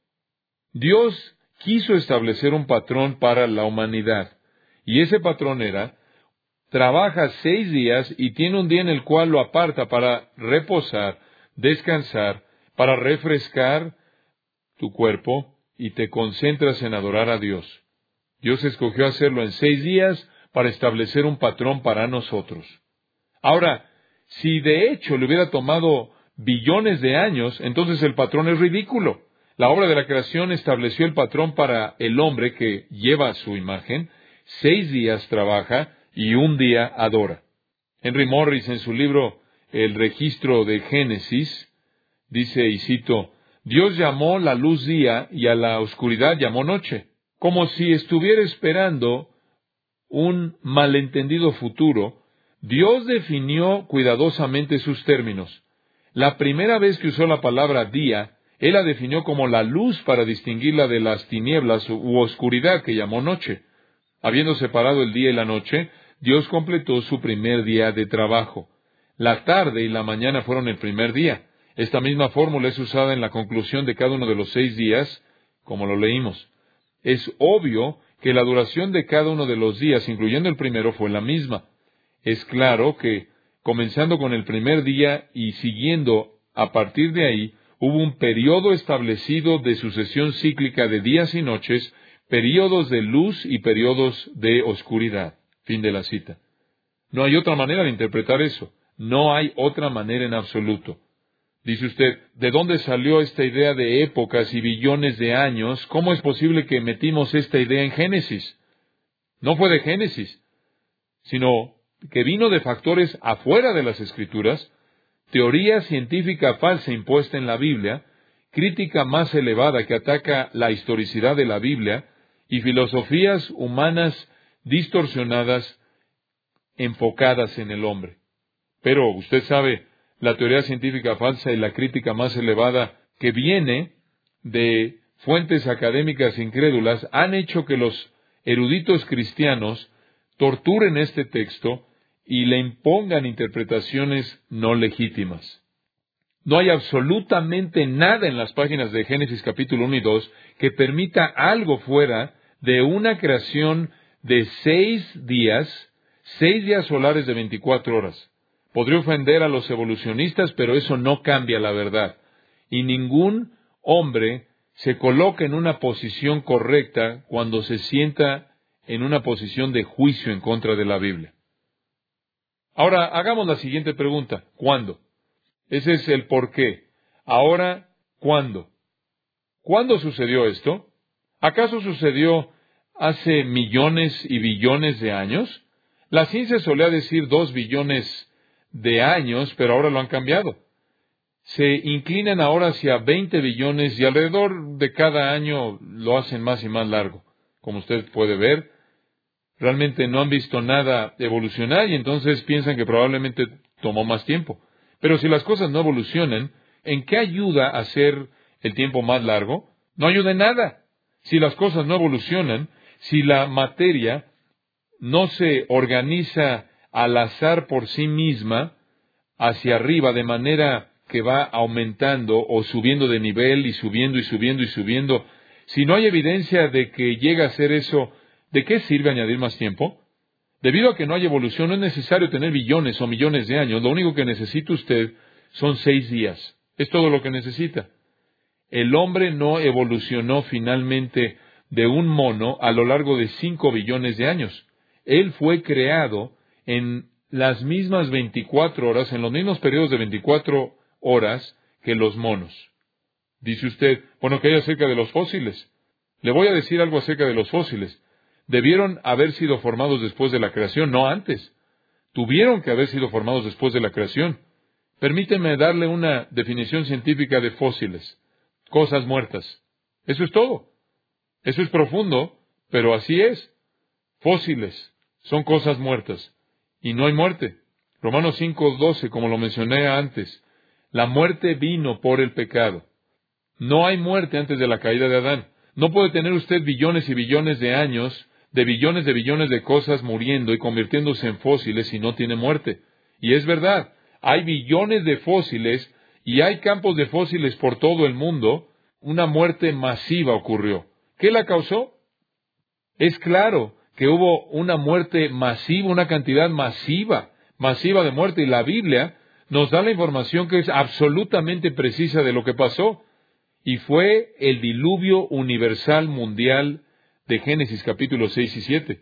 Speaker 2: Dios quiso establecer un patrón para la humanidad, y ese patrón era, trabaja 6 días y tiene un día en el cual lo aparta para reposar, descansar, para refrescar tu cuerpo, y te concentras en adorar a Dios. Dios escogió hacerlo en 6 días para establecer un patrón para nosotros. Ahora, si de hecho le hubiera tomado billones de años, entonces el patrón es ridículo. La obra de la creación estableció el patrón para el hombre que lleva su imagen, 6 días trabaja y un día adora. Henry Morris, en su libro El registro de Génesis, dice, y cito, Dios llamó la luz día y a la oscuridad llamó noche, como si estuviera esperando un malentendido futuro. Dios definió cuidadosamente sus términos. La primera vez que usó la palabra día, Él la definió como la luz para distinguirla de las tinieblas u oscuridad que llamó noche. Habiendo separado el día y la noche, Dios completó su primer día de trabajo. La tarde y la mañana fueron el primer día. Esta misma fórmula es usada en la conclusión de cada uno de los 6 días, como lo leímos. Es obvio que la duración de cada uno de los días, incluyendo el primero, fue la misma. Es claro que, comenzando con el primer día y siguiendo a partir de ahí, hubo un periodo establecido de sucesión cíclica de días y noches, períodos de luz y períodos de oscuridad. Fin de la cita. No hay otra manera de interpretar eso. No hay otra manera en absoluto. Dice usted, ¿de dónde salió esta idea de épocas y billones de años? ¿Cómo es posible que metimos esta idea en Génesis? No fue de Génesis, sino que vino de factores afuera de las Escrituras, teoría científica falsa impuesta en la Biblia, crítica más elevada que ataca la historicidad de la Biblia, y filosofías humanas distorsionadas enfocadas en el hombre. Pero usted sabe, la teoría científica falsa y la crítica más elevada que viene de fuentes académicas incrédulas han hecho que los eruditos cristianos torturen este texto y le impongan interpretaciones no legítimas. No hay absolutamente nada en las páginas de Génesis capítulo 1 y 2 que permita algo fuera de una creación de 6 días solares de 24 horas. Podría ofender a los evolucionistas, pero eso no cambia la verdad. Y ningún hombre se coloca en una posición correcta cuando se sienta en una posición de juicio en contra de la Biblia. Ahora, hagamos la siguiente pregunta. ¿Cuándo? Ese es el por qué. Ahora, ¿cuándo? ¿Cuándo sucedió esto? ¿Acaso sucedió hace millones y billones de años? La ciencia solía decir 2 billones de años, pero ahora lo han cambiado. Se inclinan ahora hacia 20 billones y alrededor de cada año lo hacen más y más largo. Como usted puede ver, realmente no han visto nada evolucionar y entonces piensan que probablemente tomó más tiempo. Pero si las cosas no evolucionan, ¿en qué ayuda a hacer el tiempo más largo? No ayuda en nada. Si las cosas no evolucionan, si la materia no se organiza al azar por sí misma hacia arriba de manera que va aumentando o subiendo de nivel y subiendo y subiendo y subiendo, si no hay evidencia de que llega a ser eso, ¿de qué sirve añadir más tiempo? Debido a que no hay evolución, no es necesario tener billones o millones de años. Lo único que necesita usted son 6 días. Es todo lo que necesita. El hombre no evolucionó finalmente de un mono a lo largo de 5 billones de años. Él fue creado en las mismas 24 horas, en los mismos periodos de 24 horas que los monos. Dice usted, bueno, ¿qué hay acerca de los fósiles? Le voy a decir algo acerca de los fósiles. Debieron haber sido formados después de la creación, no antes. Tuvieron que haber sido formados después de la creación. Permíteme darle una definición científica de fósiles. Cosas muertas. Eso es todo. Eso es profundo, pero así es. Fósiles son cosas muertas. Y no hay muerte. Romanos 5:12, como lo mencioné antes. La muerte vino por el pecado. No hay muerte antes de la caída de Adán. No puede tener usted billones y billones de años, de billones de cosas muriendo y convirtiéndose en fósiles si no tiene muerte. Y es verdad, hay billones de fósiles y hay campos de fósiles por todo el mundo. Una muerte masiva ocurrió. ¿Qué la causó? Es claro que hubo una muerte masiva, una cantidad masiva de muerte, y la Biblia nos da la información que es absolutamente precisa de lo que pasó. Y fue el diluvio universal mundial de Génesis capítulos 6 y 7.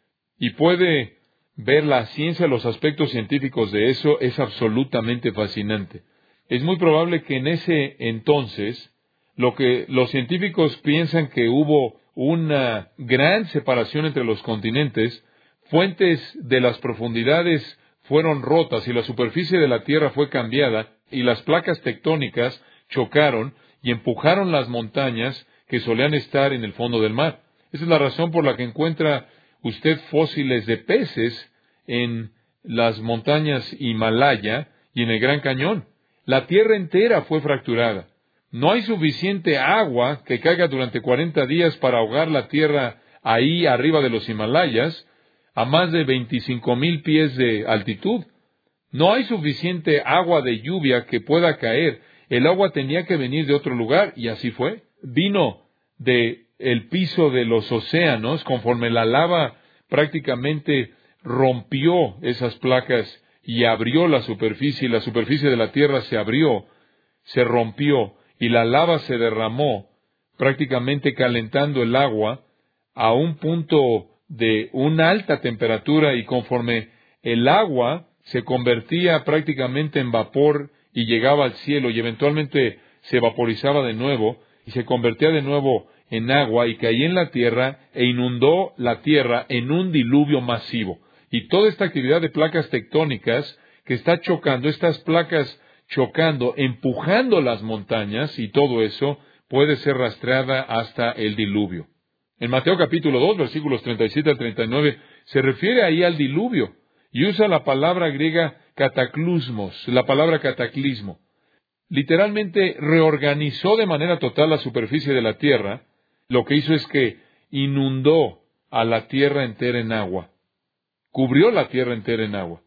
Speaker 2: Y puede ver la ciencia, los aspectos científicos de eso, es absolutamente fascinante. Es muy probable que en ese entonces, lo que los científicos piensan que hubo una gran separación entre los continentes, fuentes de las profundidades fueron rotas y la superficie de la Tierra fue cambiada y las placas tectónicas chocaron y empujaron las montañas que solían estar en el fondo del mar. Esa es la razón por la que encuentra usted fósiles de peces en las montañas Himalaya y en el Gran Cañón. La Tierra entera fue fracturada. No hay suficiente agua que caiga durante 40 días para ahogar la Tierra ahí arriba de los Himalayas, a más de 25,000 pies de altitud. No hay suficiente agua de lluvia que pueda caer. El agua tenía que venir de otro lugar, y así fue. Vino de el piso de los océanos, conforme la lava prácticamente rompió esas placas y abrió la superficie, y la superficie de la Tierra se abrió, se rompió, y la lava se derramó, prácticamente calentando el agua a un punto de una alta temperatura, y conforme el agua se convertía prácticamente en vapor y llegaba al cielo y eventualmente se vaporizaba de nuevo y se convertía de nuevo en agua y caía en la tierra e inundó la tierra en un diluvio masivo. Y toda esta actividad de placas tectónicas que está chocando, estas placas chocando, empujando las montañas, y todo eso puede ser rastreada hasta el diluvio. En Mateo capítulo 2, versículos 37 al 39, se refiere ahí al diluvio y usa la palabra griega cataclusmos, la palabra cataclismo. Literalmente reorganizó de manera total la superficie de la tierra. Lo que hizo es que inundó a la tierra entera en agua. Cubrió la tierra entera en agua.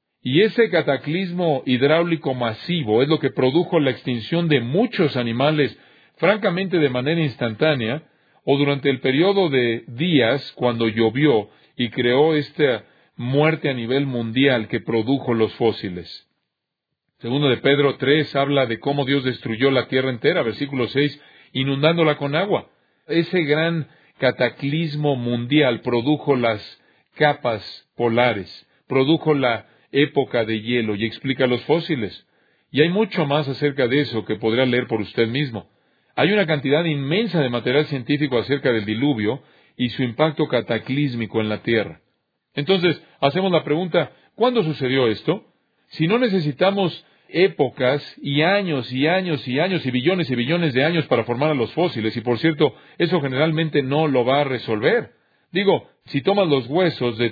Speaker 2: Y ese cataclismo hidráulico masivo es lo que produjo la extinción de muchos animales, francamente de manera instantánea, o durante el periodo de días cuando llovió y creó esta muerte a nivel mundial que produjo los fósiles. Segundo de Pedro 3 habla de cómo Dios destruyó la tierra entera, versículo 6, inundándola con agua. Ese gran cataclismo mundial produjo las capas polares, produjo la época de hielo y explica los fósiles. Y hay mucho más acerca de eso que podrá leer por usted mismo. Hay una cantidad inmensa de material científico acerca del diluvio y su impacto cataclísmico en la tierra. Entonces, hacemos la pregunta, ¿cuándo sucedió esto? Si no necesitamos épocas y años y años y años y billones de años para formar a los fósiles, y por cierto, eso generalmente no lo va a resolver. Digo, si tomas los huesos de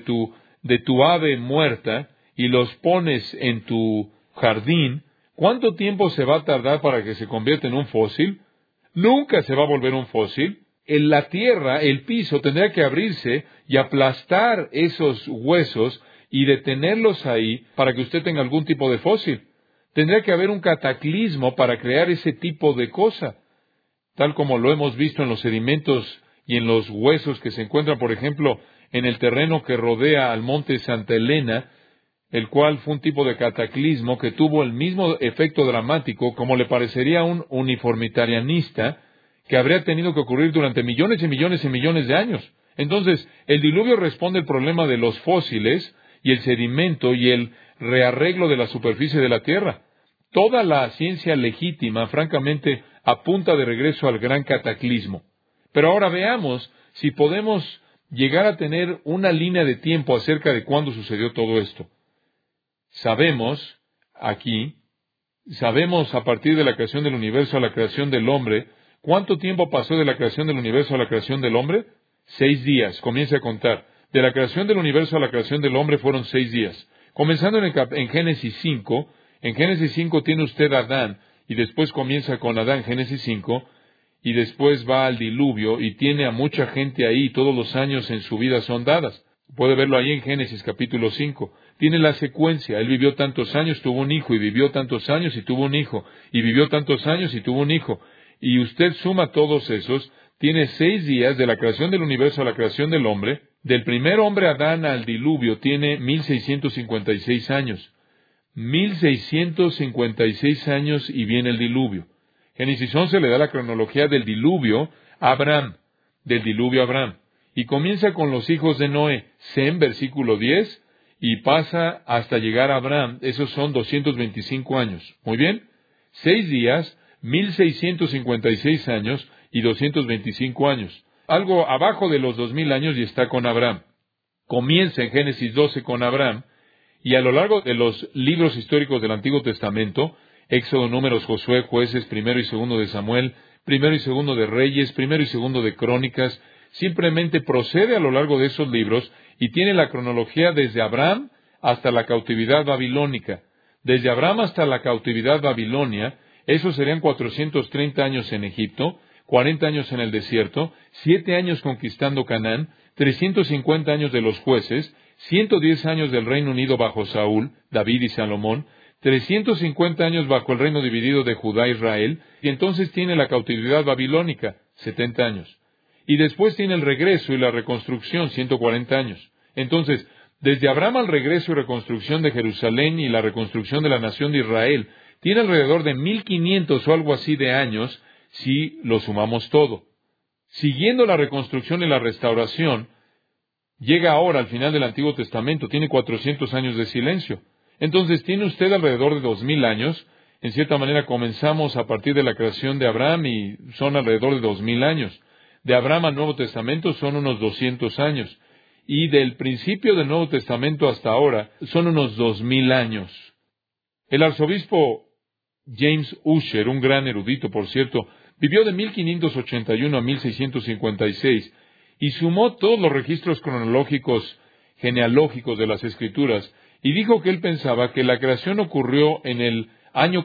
Speaker 2: tu ave muerta y los pones en tu jardín, ¿cuánto tiempo se va a tardar para que se convierta en un fósil? Nunca se va a volver un fósil. En la tierra, el piso tendrá que abrirse y aplastar esos huesos y detenerlos ahí para que usted tenga algún tipo de fósil. Tendría que haber un cataclismo para crear ese tipo de cosa, tal como lo hemos visto en los sedimentos y en los huesos que se encuentran, por ejemplo, en el terreno que rodea al monte Santa Elena, el cual fue un tipo de cataclismo que tuvo el mismo efecto dramático como le parecería a un uniformitarianista que habría tenido que ocurrir durante millones y millones y millones de años. Entonces, el diluvio responde al problema de los fósiles y el sedimento y el rearreglo de la superficie de la tierra. toda la ciencia legítima, francamente, apunta de regreso al gran cataclismo. Pero ahora veamos si podemos llegar a tener una línea de tiempo acerca de cuándo sucedió todo esto. Sabemos a partir de la creación del universo a la creación del hombre, ¿cuánto tiempo pasó de la creación del universo a la creación del hombre? 6 días. Comience a contar. De la creación del universo a la creación del hombre fueron 6 días. Comenzando en Génesis 5, en Génesis 5 tiene usted a Adán, y después comienza con Adán, Génesis 5, y después va al diluvio, y tiene a mucha gente ahí, todos los años en su vida son dadas. Puede verlo ahí en Génesis capítulo 5. Tiene la secuencia. Él vivió tantos años, tuvo un hijo, y vivió tantos años, y tuvo un hijo, y vivió tantos años, y tuvo un hijo. Y usted suma todos esos, tiene 6 días de la creación del universo a la creación del hombre. Del primer hombre Adán al diluvio tiene 1656 años. 1656 años y viene el diluvio. Génesis 11 le da la cronología del diluvio a Abraham. Del diluvio a Abraham. Y comienza con los hijos de Noé, Sem, versículo 10, y pasa hasta llegar a Abraham. Esos son 225 años. Muy bien. 6 días, 1656 años y 225 años. Algo abajo de los 2000 años y está con Abraham. Comienza en Génesis 12 con Abraham, y a lo largo de los libros históricos del Antiguo Testamento, Éxodo, Números, Josué, Jueces, primero y segundo de Samuel, primero y segundo de Reyes, primero y segundo de Crónicas, simplemente procede a lo largo de esos libros y tiene la cronología desde Abraham hasta la cautividad babilónica. Desde Abraham hasta la cautividad babilonia, esos serían 430 años en Egipto, 40 años en el desierto, 7 años conquistando Canaán, 350 años de los jueces, 110 años del Reino Unido bajo Saúl, David y Salomón, 350 años bajo el reino dividido de Judá e Israel, y entonces tiene la cautividad babilónica, 70 años. Y después tiene el regreso y la reconstrucción, 140 años. Entonces, desde Abraham al regreso y reconstrucción de Jerusalén y la reconstrucción de la nación de Israel, tiene alrededor de 1500 o algo así de años, si lo sumamos todo. Siguiendo la reconstrucción y la restauración, llega ahora al final del Antiguo Testamento, tiene 400 años de silencio. Entonces tiene usted alrededor de 2000 años. En cierta manera comenzamos a partir de la creación de Abraham y son alrededor de 2000 años. De Abraham al Nuevo Testamento son unos 200 años. Y del principio del Nuevo Testamento hasta ahora son unos 2000 años. El arzobispo James Ussher, un gran erudito, por cierto, vivió de 1581 a 1656 y sumó todos los registros cronológicos, genealógicos de las Escrituras, y dijo que él pensaba que la creación ocurrió en el año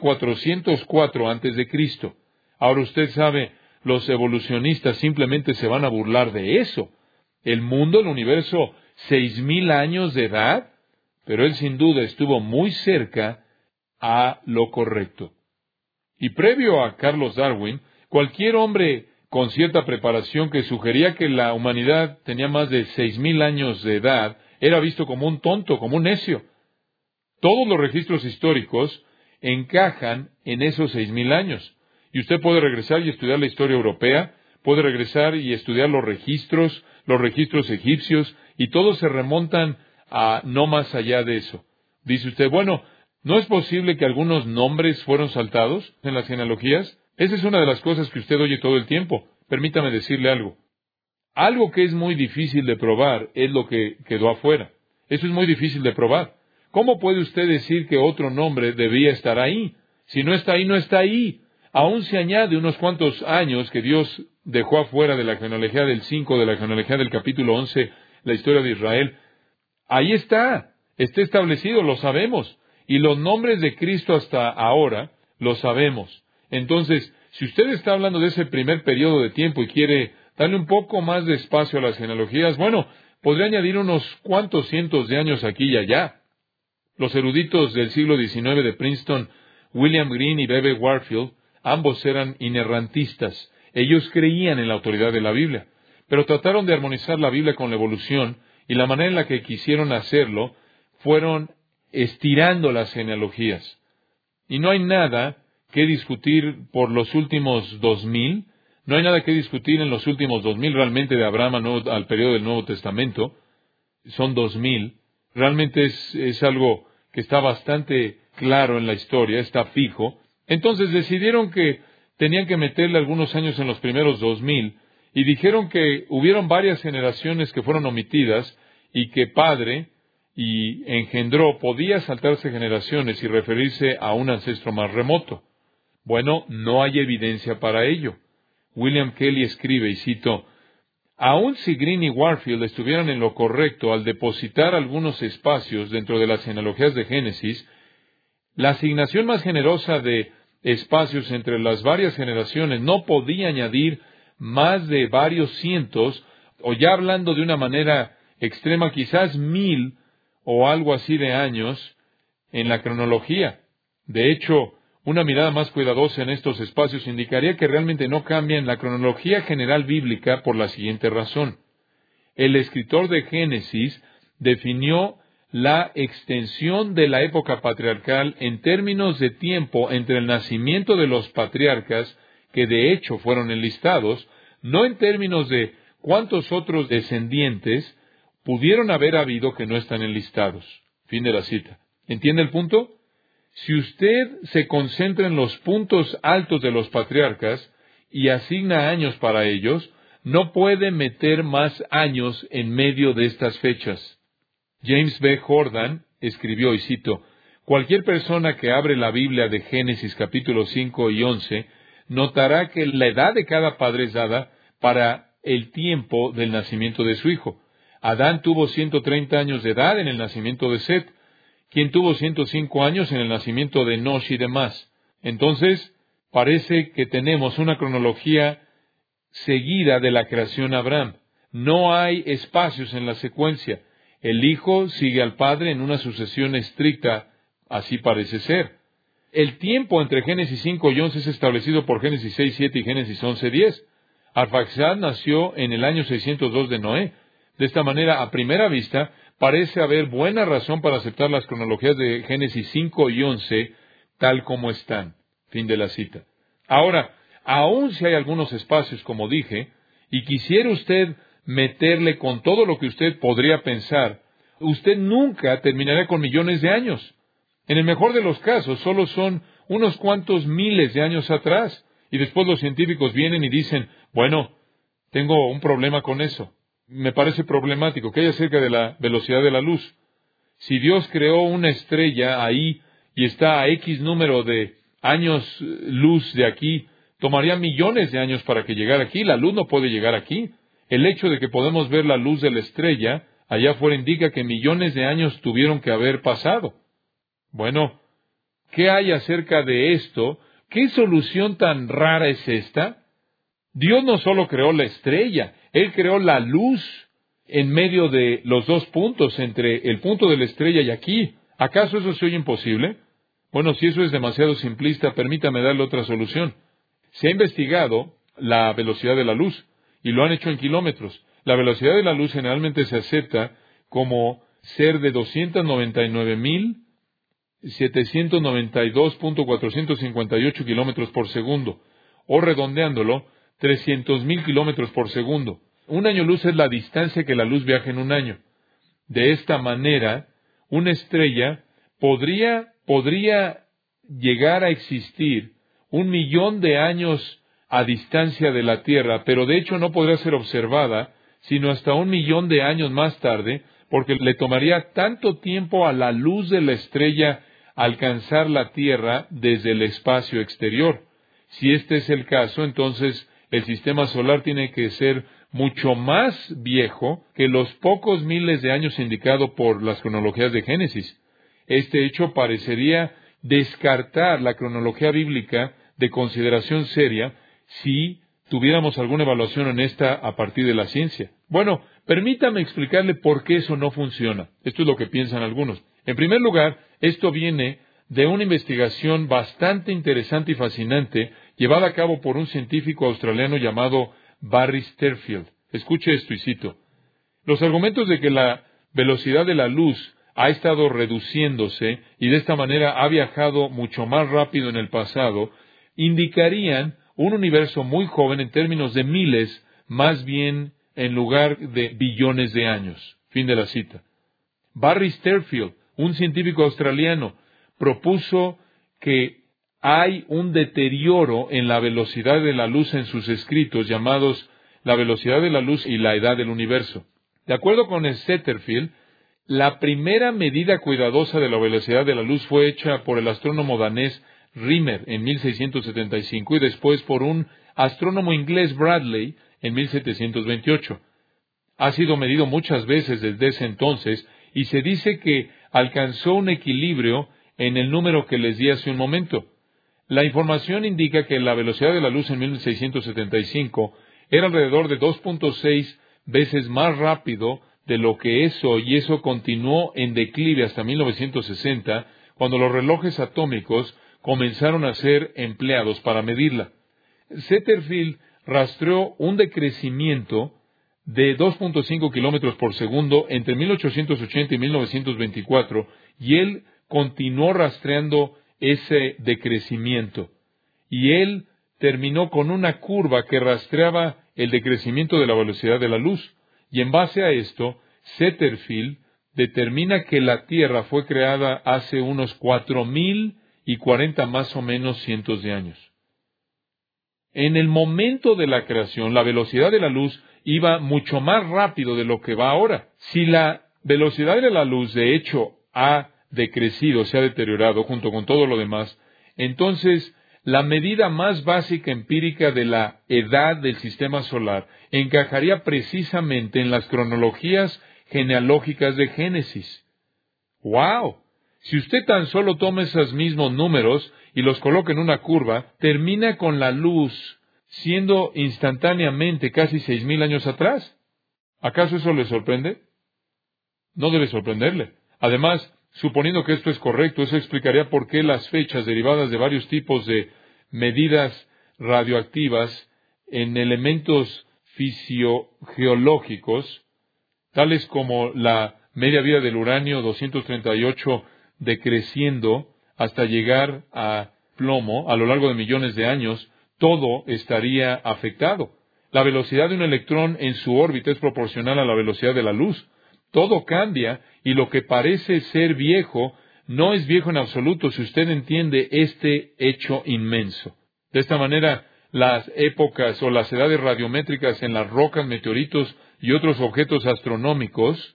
Speaker 2: 404 antes de Cristo. Ahora usted sabe, los evolucionistas simplemente se van a burlar de eso. El mundo, el universo, 6000 años de edad, pero él sin duda estuvo muy cerca a lo correcto. Y previo a Carlos Darwin, cualquier hombre con cierta preparación que sugería que la humanidad tenía más de 6000 años de edad, era visto como un tonto, como un necio. Todos los registros históricos encajan en esos 6000 años. Y usted puede regresar y estudiar la historia europea, puede regresar y estudiar los registros egipcios, y todos se remontan a no más allá de eso. Dice usted, bueno, ¿no es posible que algunos nombres fueron saltados en las genealogías? Esa es una de las cosas que usted oye todo el tiempo. Permítame decirle algo. Algo que es muy difícil de probar es lo que quedó afuera. Eso es muy difícil de probar. ¿Cómo puede usted decir que otro nombre debía estar ahí? Si no está ahí, no está ahí. Aún se añade unos cuantos años que Dios dejó afuera de la genealogía del 5, de la genealogía del capítulo 11, la historia de Israel. Ahí está establecido, lo sabemos. Y los nombres de Cristo hasta ahora, lo sabemos. Entonces, si usted está hablando de ese primer periodo de tiempo y quiere darle un poco más de espacio a las genealogías, bueno, podría añadir unos cuantos cientos de años aquí y allá. Los eruditos del siglo XIX de Princeton, William Green y Bebe Warfield, ambos eran inerrantistas. Ellos creían en la autoridad de la Biblia, pero trataron de armonizar la Biblia con la evolución, y la manera en la que quisieron hacerlo fueron estirando las genealogías. Y no hay nada que discutir por los últimos 2000, no hay nada que discutir en los últimos 2000 realmente de Abraham al periodo del Nuevo Testamento. Son 2000. Realmente es algo que está bastante claro en la historia, está fijo. Entonces decidieron que tenían que meterle algunos años en los primeros 2000 y dijeron que hubieron varias generaciones que fueron omitidas y que padre y engendró podía saltarse generaciones y referirse a un ancestro más remoto. Bueno, no hay evidencia para ello. William Kelly escribe, y cito, aun si Green y Warfield estuvieran en lo correcto al depositar algunos espacios dentro de las genealogías de Génesis, la asignación más generosa de espacios entre las varias generaciones no podía añadir más de varios cientos, o ya hablando de una manera extrema, quizás 1000 o algo así de años en la cronología. De hecho, una mirada más cuidadosa en estos espacios indicaría que realmente no cambian la cronología general bíblica por la siguiente razón. El escritor de Génesis definió la extensión de la época patriarcal en términos de tiempo entre el nacimiento de los patriarcas, que de hecho fueron enlistados, no en términos de cuántos otros descendientes pudieron haber habido que no están enlistados. Fin de la cita. ¿Entiende el punto? Si usted se concentra en los puntos altos de los patriarcas y asigna años para ellos, no puede meter más años en medio de estas fechas. James B. Jordan escribió, y cito, cualquier persona que abre la Biblia de Génesis capítulo 5 y 11 notará que la edad de cada padre es dada para el tiempo del nacimiento de su hijo. Adán tuvo 130 años de edad en el nacimiento de Set, quien tuvo 105 años en el nacimiento de Enosh y demás. Entonces, parece que tenemos una cronología seguida de la creación de Abraham. No hay espacios en la secuencia. El hijo sigue al padre en una sucesión estricta, así parece ser. El tiempo entre Génesis 5 y 11 es establecido por Génesis 6, 7 y Génesis 11, 10. Arfaxad nació en el año 602 de Noé. De esta manera, a primera vista, parece haber buena razón para aceptar las cronologías de Génesis 5 y 11 tal como están. Fin de la cita. Ahora, aun si hay algunos espacios, como dije, y quisiera usted meterle con todo lo que usted podría pensar, usted nunca terminará con millones de años. En el mejor de los casos, solo son unos cuantos miles de años atrás, y después los científicos vienen y dicen, bueno, tengo un problema con eso. Me parece problemático. ¿Qué hay acerca de la velocidad de la luz? Si Dios creó una estrella ahí y está a X número de años luz de aquí, tomaría millones de años para que llegara aquí. La luz no puede llegar aquí. El hecho de que podemos ver la luz de la estrella allá afuera indica que millones de años tuvieron que haber pasado. Bueno, ¿qué hay acerca de esto? ¿Qué solución tan rara es esta? Dios no solo creó la estrella, Él creó la luz en medio de los dos puntos, entre el punto de la estrella y aquí. ¿Acaso eso se oye imposible? Bueno, si eso es demasiado simplista, permítame darle otra solución. Se ha investigado la velocidad de la luz, y lo han hecho en kilómetros. La velocidad de la luz generalmente se acepta como ser de 299.792.458 kilómetros por segundo, o redondeándolo, 300,000 kilómetros por segundo. Un año luz es la distancia que la luz viaja en un año. De esta manera, una estrella podría llegar a existir 1,000,000 de años a distancia de la Tierra, pero de hecho no podrá ser observada sino hasta 1,000,000 de años más tarde, porque le tomaría tanto tiempo a la luz de la estrella alcanzar la Tierra desde el espacio exterior. Si este es el caso, entonces el sistema solar tiene que ser mucho más viejo que los pocos miles de años indicados por las cronologías de Génesis. Este hecho parecería descartar la cronología bíblica de consideración seria si tuviéramos alguna evaluación honesta a partir de la ciencia. Bueno, permítame explicarle por qué eso no funciona. Esto es lo que piensan algunos. En primer lugar, esto viene de una investigación bastante interesante y fascinante llevada a cabo por un científico australiano llamado Barry Sterfield. Escuche esto y cito. Los argumentos de que la velocidad de la luz ha estado reduciéndose y de esta manera ha viajado mucho más rápido en el pasado indicarían un universo muy joven en términos de miles, más bien en lugar de billones de años. Fin de la cita. Barry Sterfield, un científico australiano, propuso que hay un deterioro en la velocidad de la luz en sus escritos llamados La velocidad de la luz y la edad del universo. De acuerdo con Setterfield, la primera medida cuidadosa de la velocidad de la luz fue hecha por el astrónomo danés Riemer en 1675 y después por un astrónomo inglés Bradley en 1728. Ha sido medido muchas veces desde ese entonces y se dice que alcanzó un equilibrio en el número que les di hace un momento. La información indica que la velocidad de la luz en 1675 era alrededor de 2.6 veces más rápido de lo que es hoy, y eso continuó en declive hasta 1960, cuando los relojes atómicos comenzaron a ser empleados para medirla. Setterfield rastreó un decrecimiento de 2.5 kilómetros por segundo entre 1880 y 1924, y él continuó rastreando ese decrecimiento. Y él terminó con una curva que rastreaba el decrecimiento de la velocidad de la luz. Y en base a esto, Setterfield determina que la Tierra fue creada hace unos 4,040 más o menos cientos de años. En el momento de la creación, la velocidad de la luz iba mucho más rápido de lo que va ahora. Si la velocidad de la luz, de hecho, ha decrecido, se ha deteriorado junto con todo lo demás, entonces la medida más básica empírica de la edad del sistema solar encajaría precisamente en las cronologías genealógicas de Génesis. ¡Wow! Si usted tan solo toma esos mismos números y los coloca en una curva, termina con la luz siendo instantáneamente casi 6,000 años atrás. ¿Acaso eso le sorprende? No debe sorprenderle. Además, suponiendo que esto es correcto, eso explicaría por qué las fechas derivadas de varios tipos de medidas radioactivas en elementos fisiogeológicos, tales como la media vida del uranio 238 decreciendo hasta llegar a plomo a lo largo de millones de años, todo estaría afectado. La velocidad de un electrón en su órbita es proporcional a la velocidad de la luz. Todo cambia y lo que parece ser viejo no es viejo en absoluto si usted entiende este hecho inmenso. De esta manera, las épocas o las edades radiométricas en las rocas, meteoritos y otros objetos astronómicos,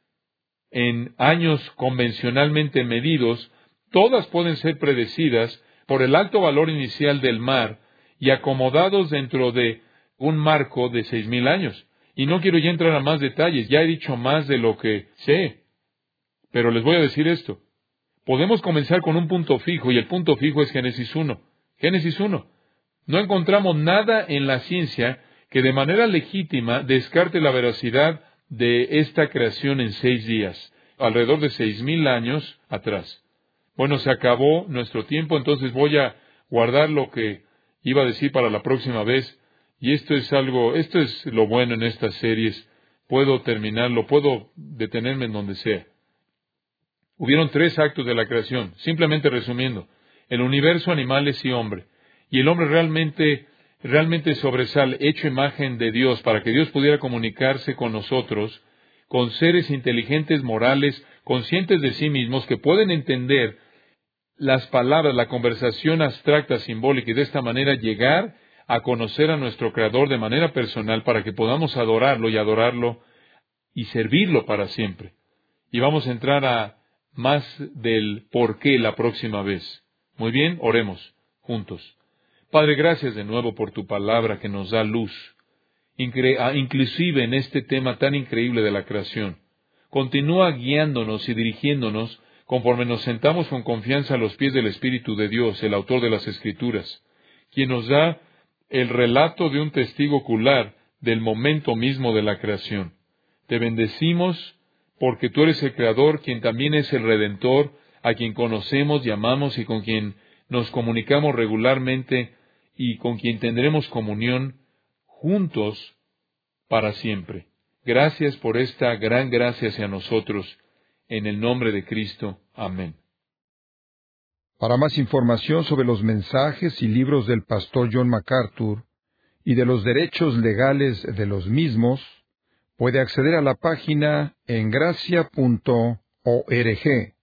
Speaker 2: en años convencionalmente medidos, todas pueden ser predecidas por el alto valor inicial del mar y acomodados dentro de un marco de 6,000 años. Y no quiero ya entrar a más detalles, ya he dicho más de lo que sé. Pero les voy a decir esto. Podemos comenzar con un punto fijo, y el punto fijo es Génesis 1. Génesis 1. No encontramos nada en la ciencia que de manera legítima descarte la veracidad de esta creación en 6 días, alrededor de 6,000 años atrás. Bueno, se acabó nuestro tiempo, entonces voy a guardar lo que iba a decir para la próxima vez. Y esto es lo bueno en estas series. Puedo terminarlo, puedo detenerme en donde sea. Hubieron 3 actos de la creación, simplemente resumiendo: el universo, animales y hombre. Y el hombre realmente sobresale, hecho imagen de Dios, para que Dios pudiera comunicarse con nosotros, con seres inteligentes, morales, conscientes de sí mismos, que pueden entender las palabras, la conversación abstracta, simbólica, y de esta manera llegar a conocer a nuestro Creador de manera personal, para que podamos adorarlo y servirlo para siempre. Y vamos a entrar a más del por qué la próxima vez. Muy bien, oremos juntos. Padre, gracias de nuevo por tu palabra que nos da luz, inclusive en este tema tan increíble de la creación. Continúa guiándonos y dirigiéndonos conforme nos sentamos con confianza a los pies del Espíritu de Dios, el autor de las Escrituras, quien nos da el relato de un testigo ocular del momento mismo de la creación. Te bendecimos porque tú eres el Creador, quien también es el Redentor, a quien conocemos y amamos y con quien nos comunicamos regularmente y con quien tendremos comunión juntos para siempre. Gracias por esta gran gracia hacia nosotros. En el nombre de Cristo. Amén.
Speaker 1: Para más información sobre los mensajes y libros del pastor John MacArthur y de los derechos legales de los mismos, puede acceder a la página en gracia.org.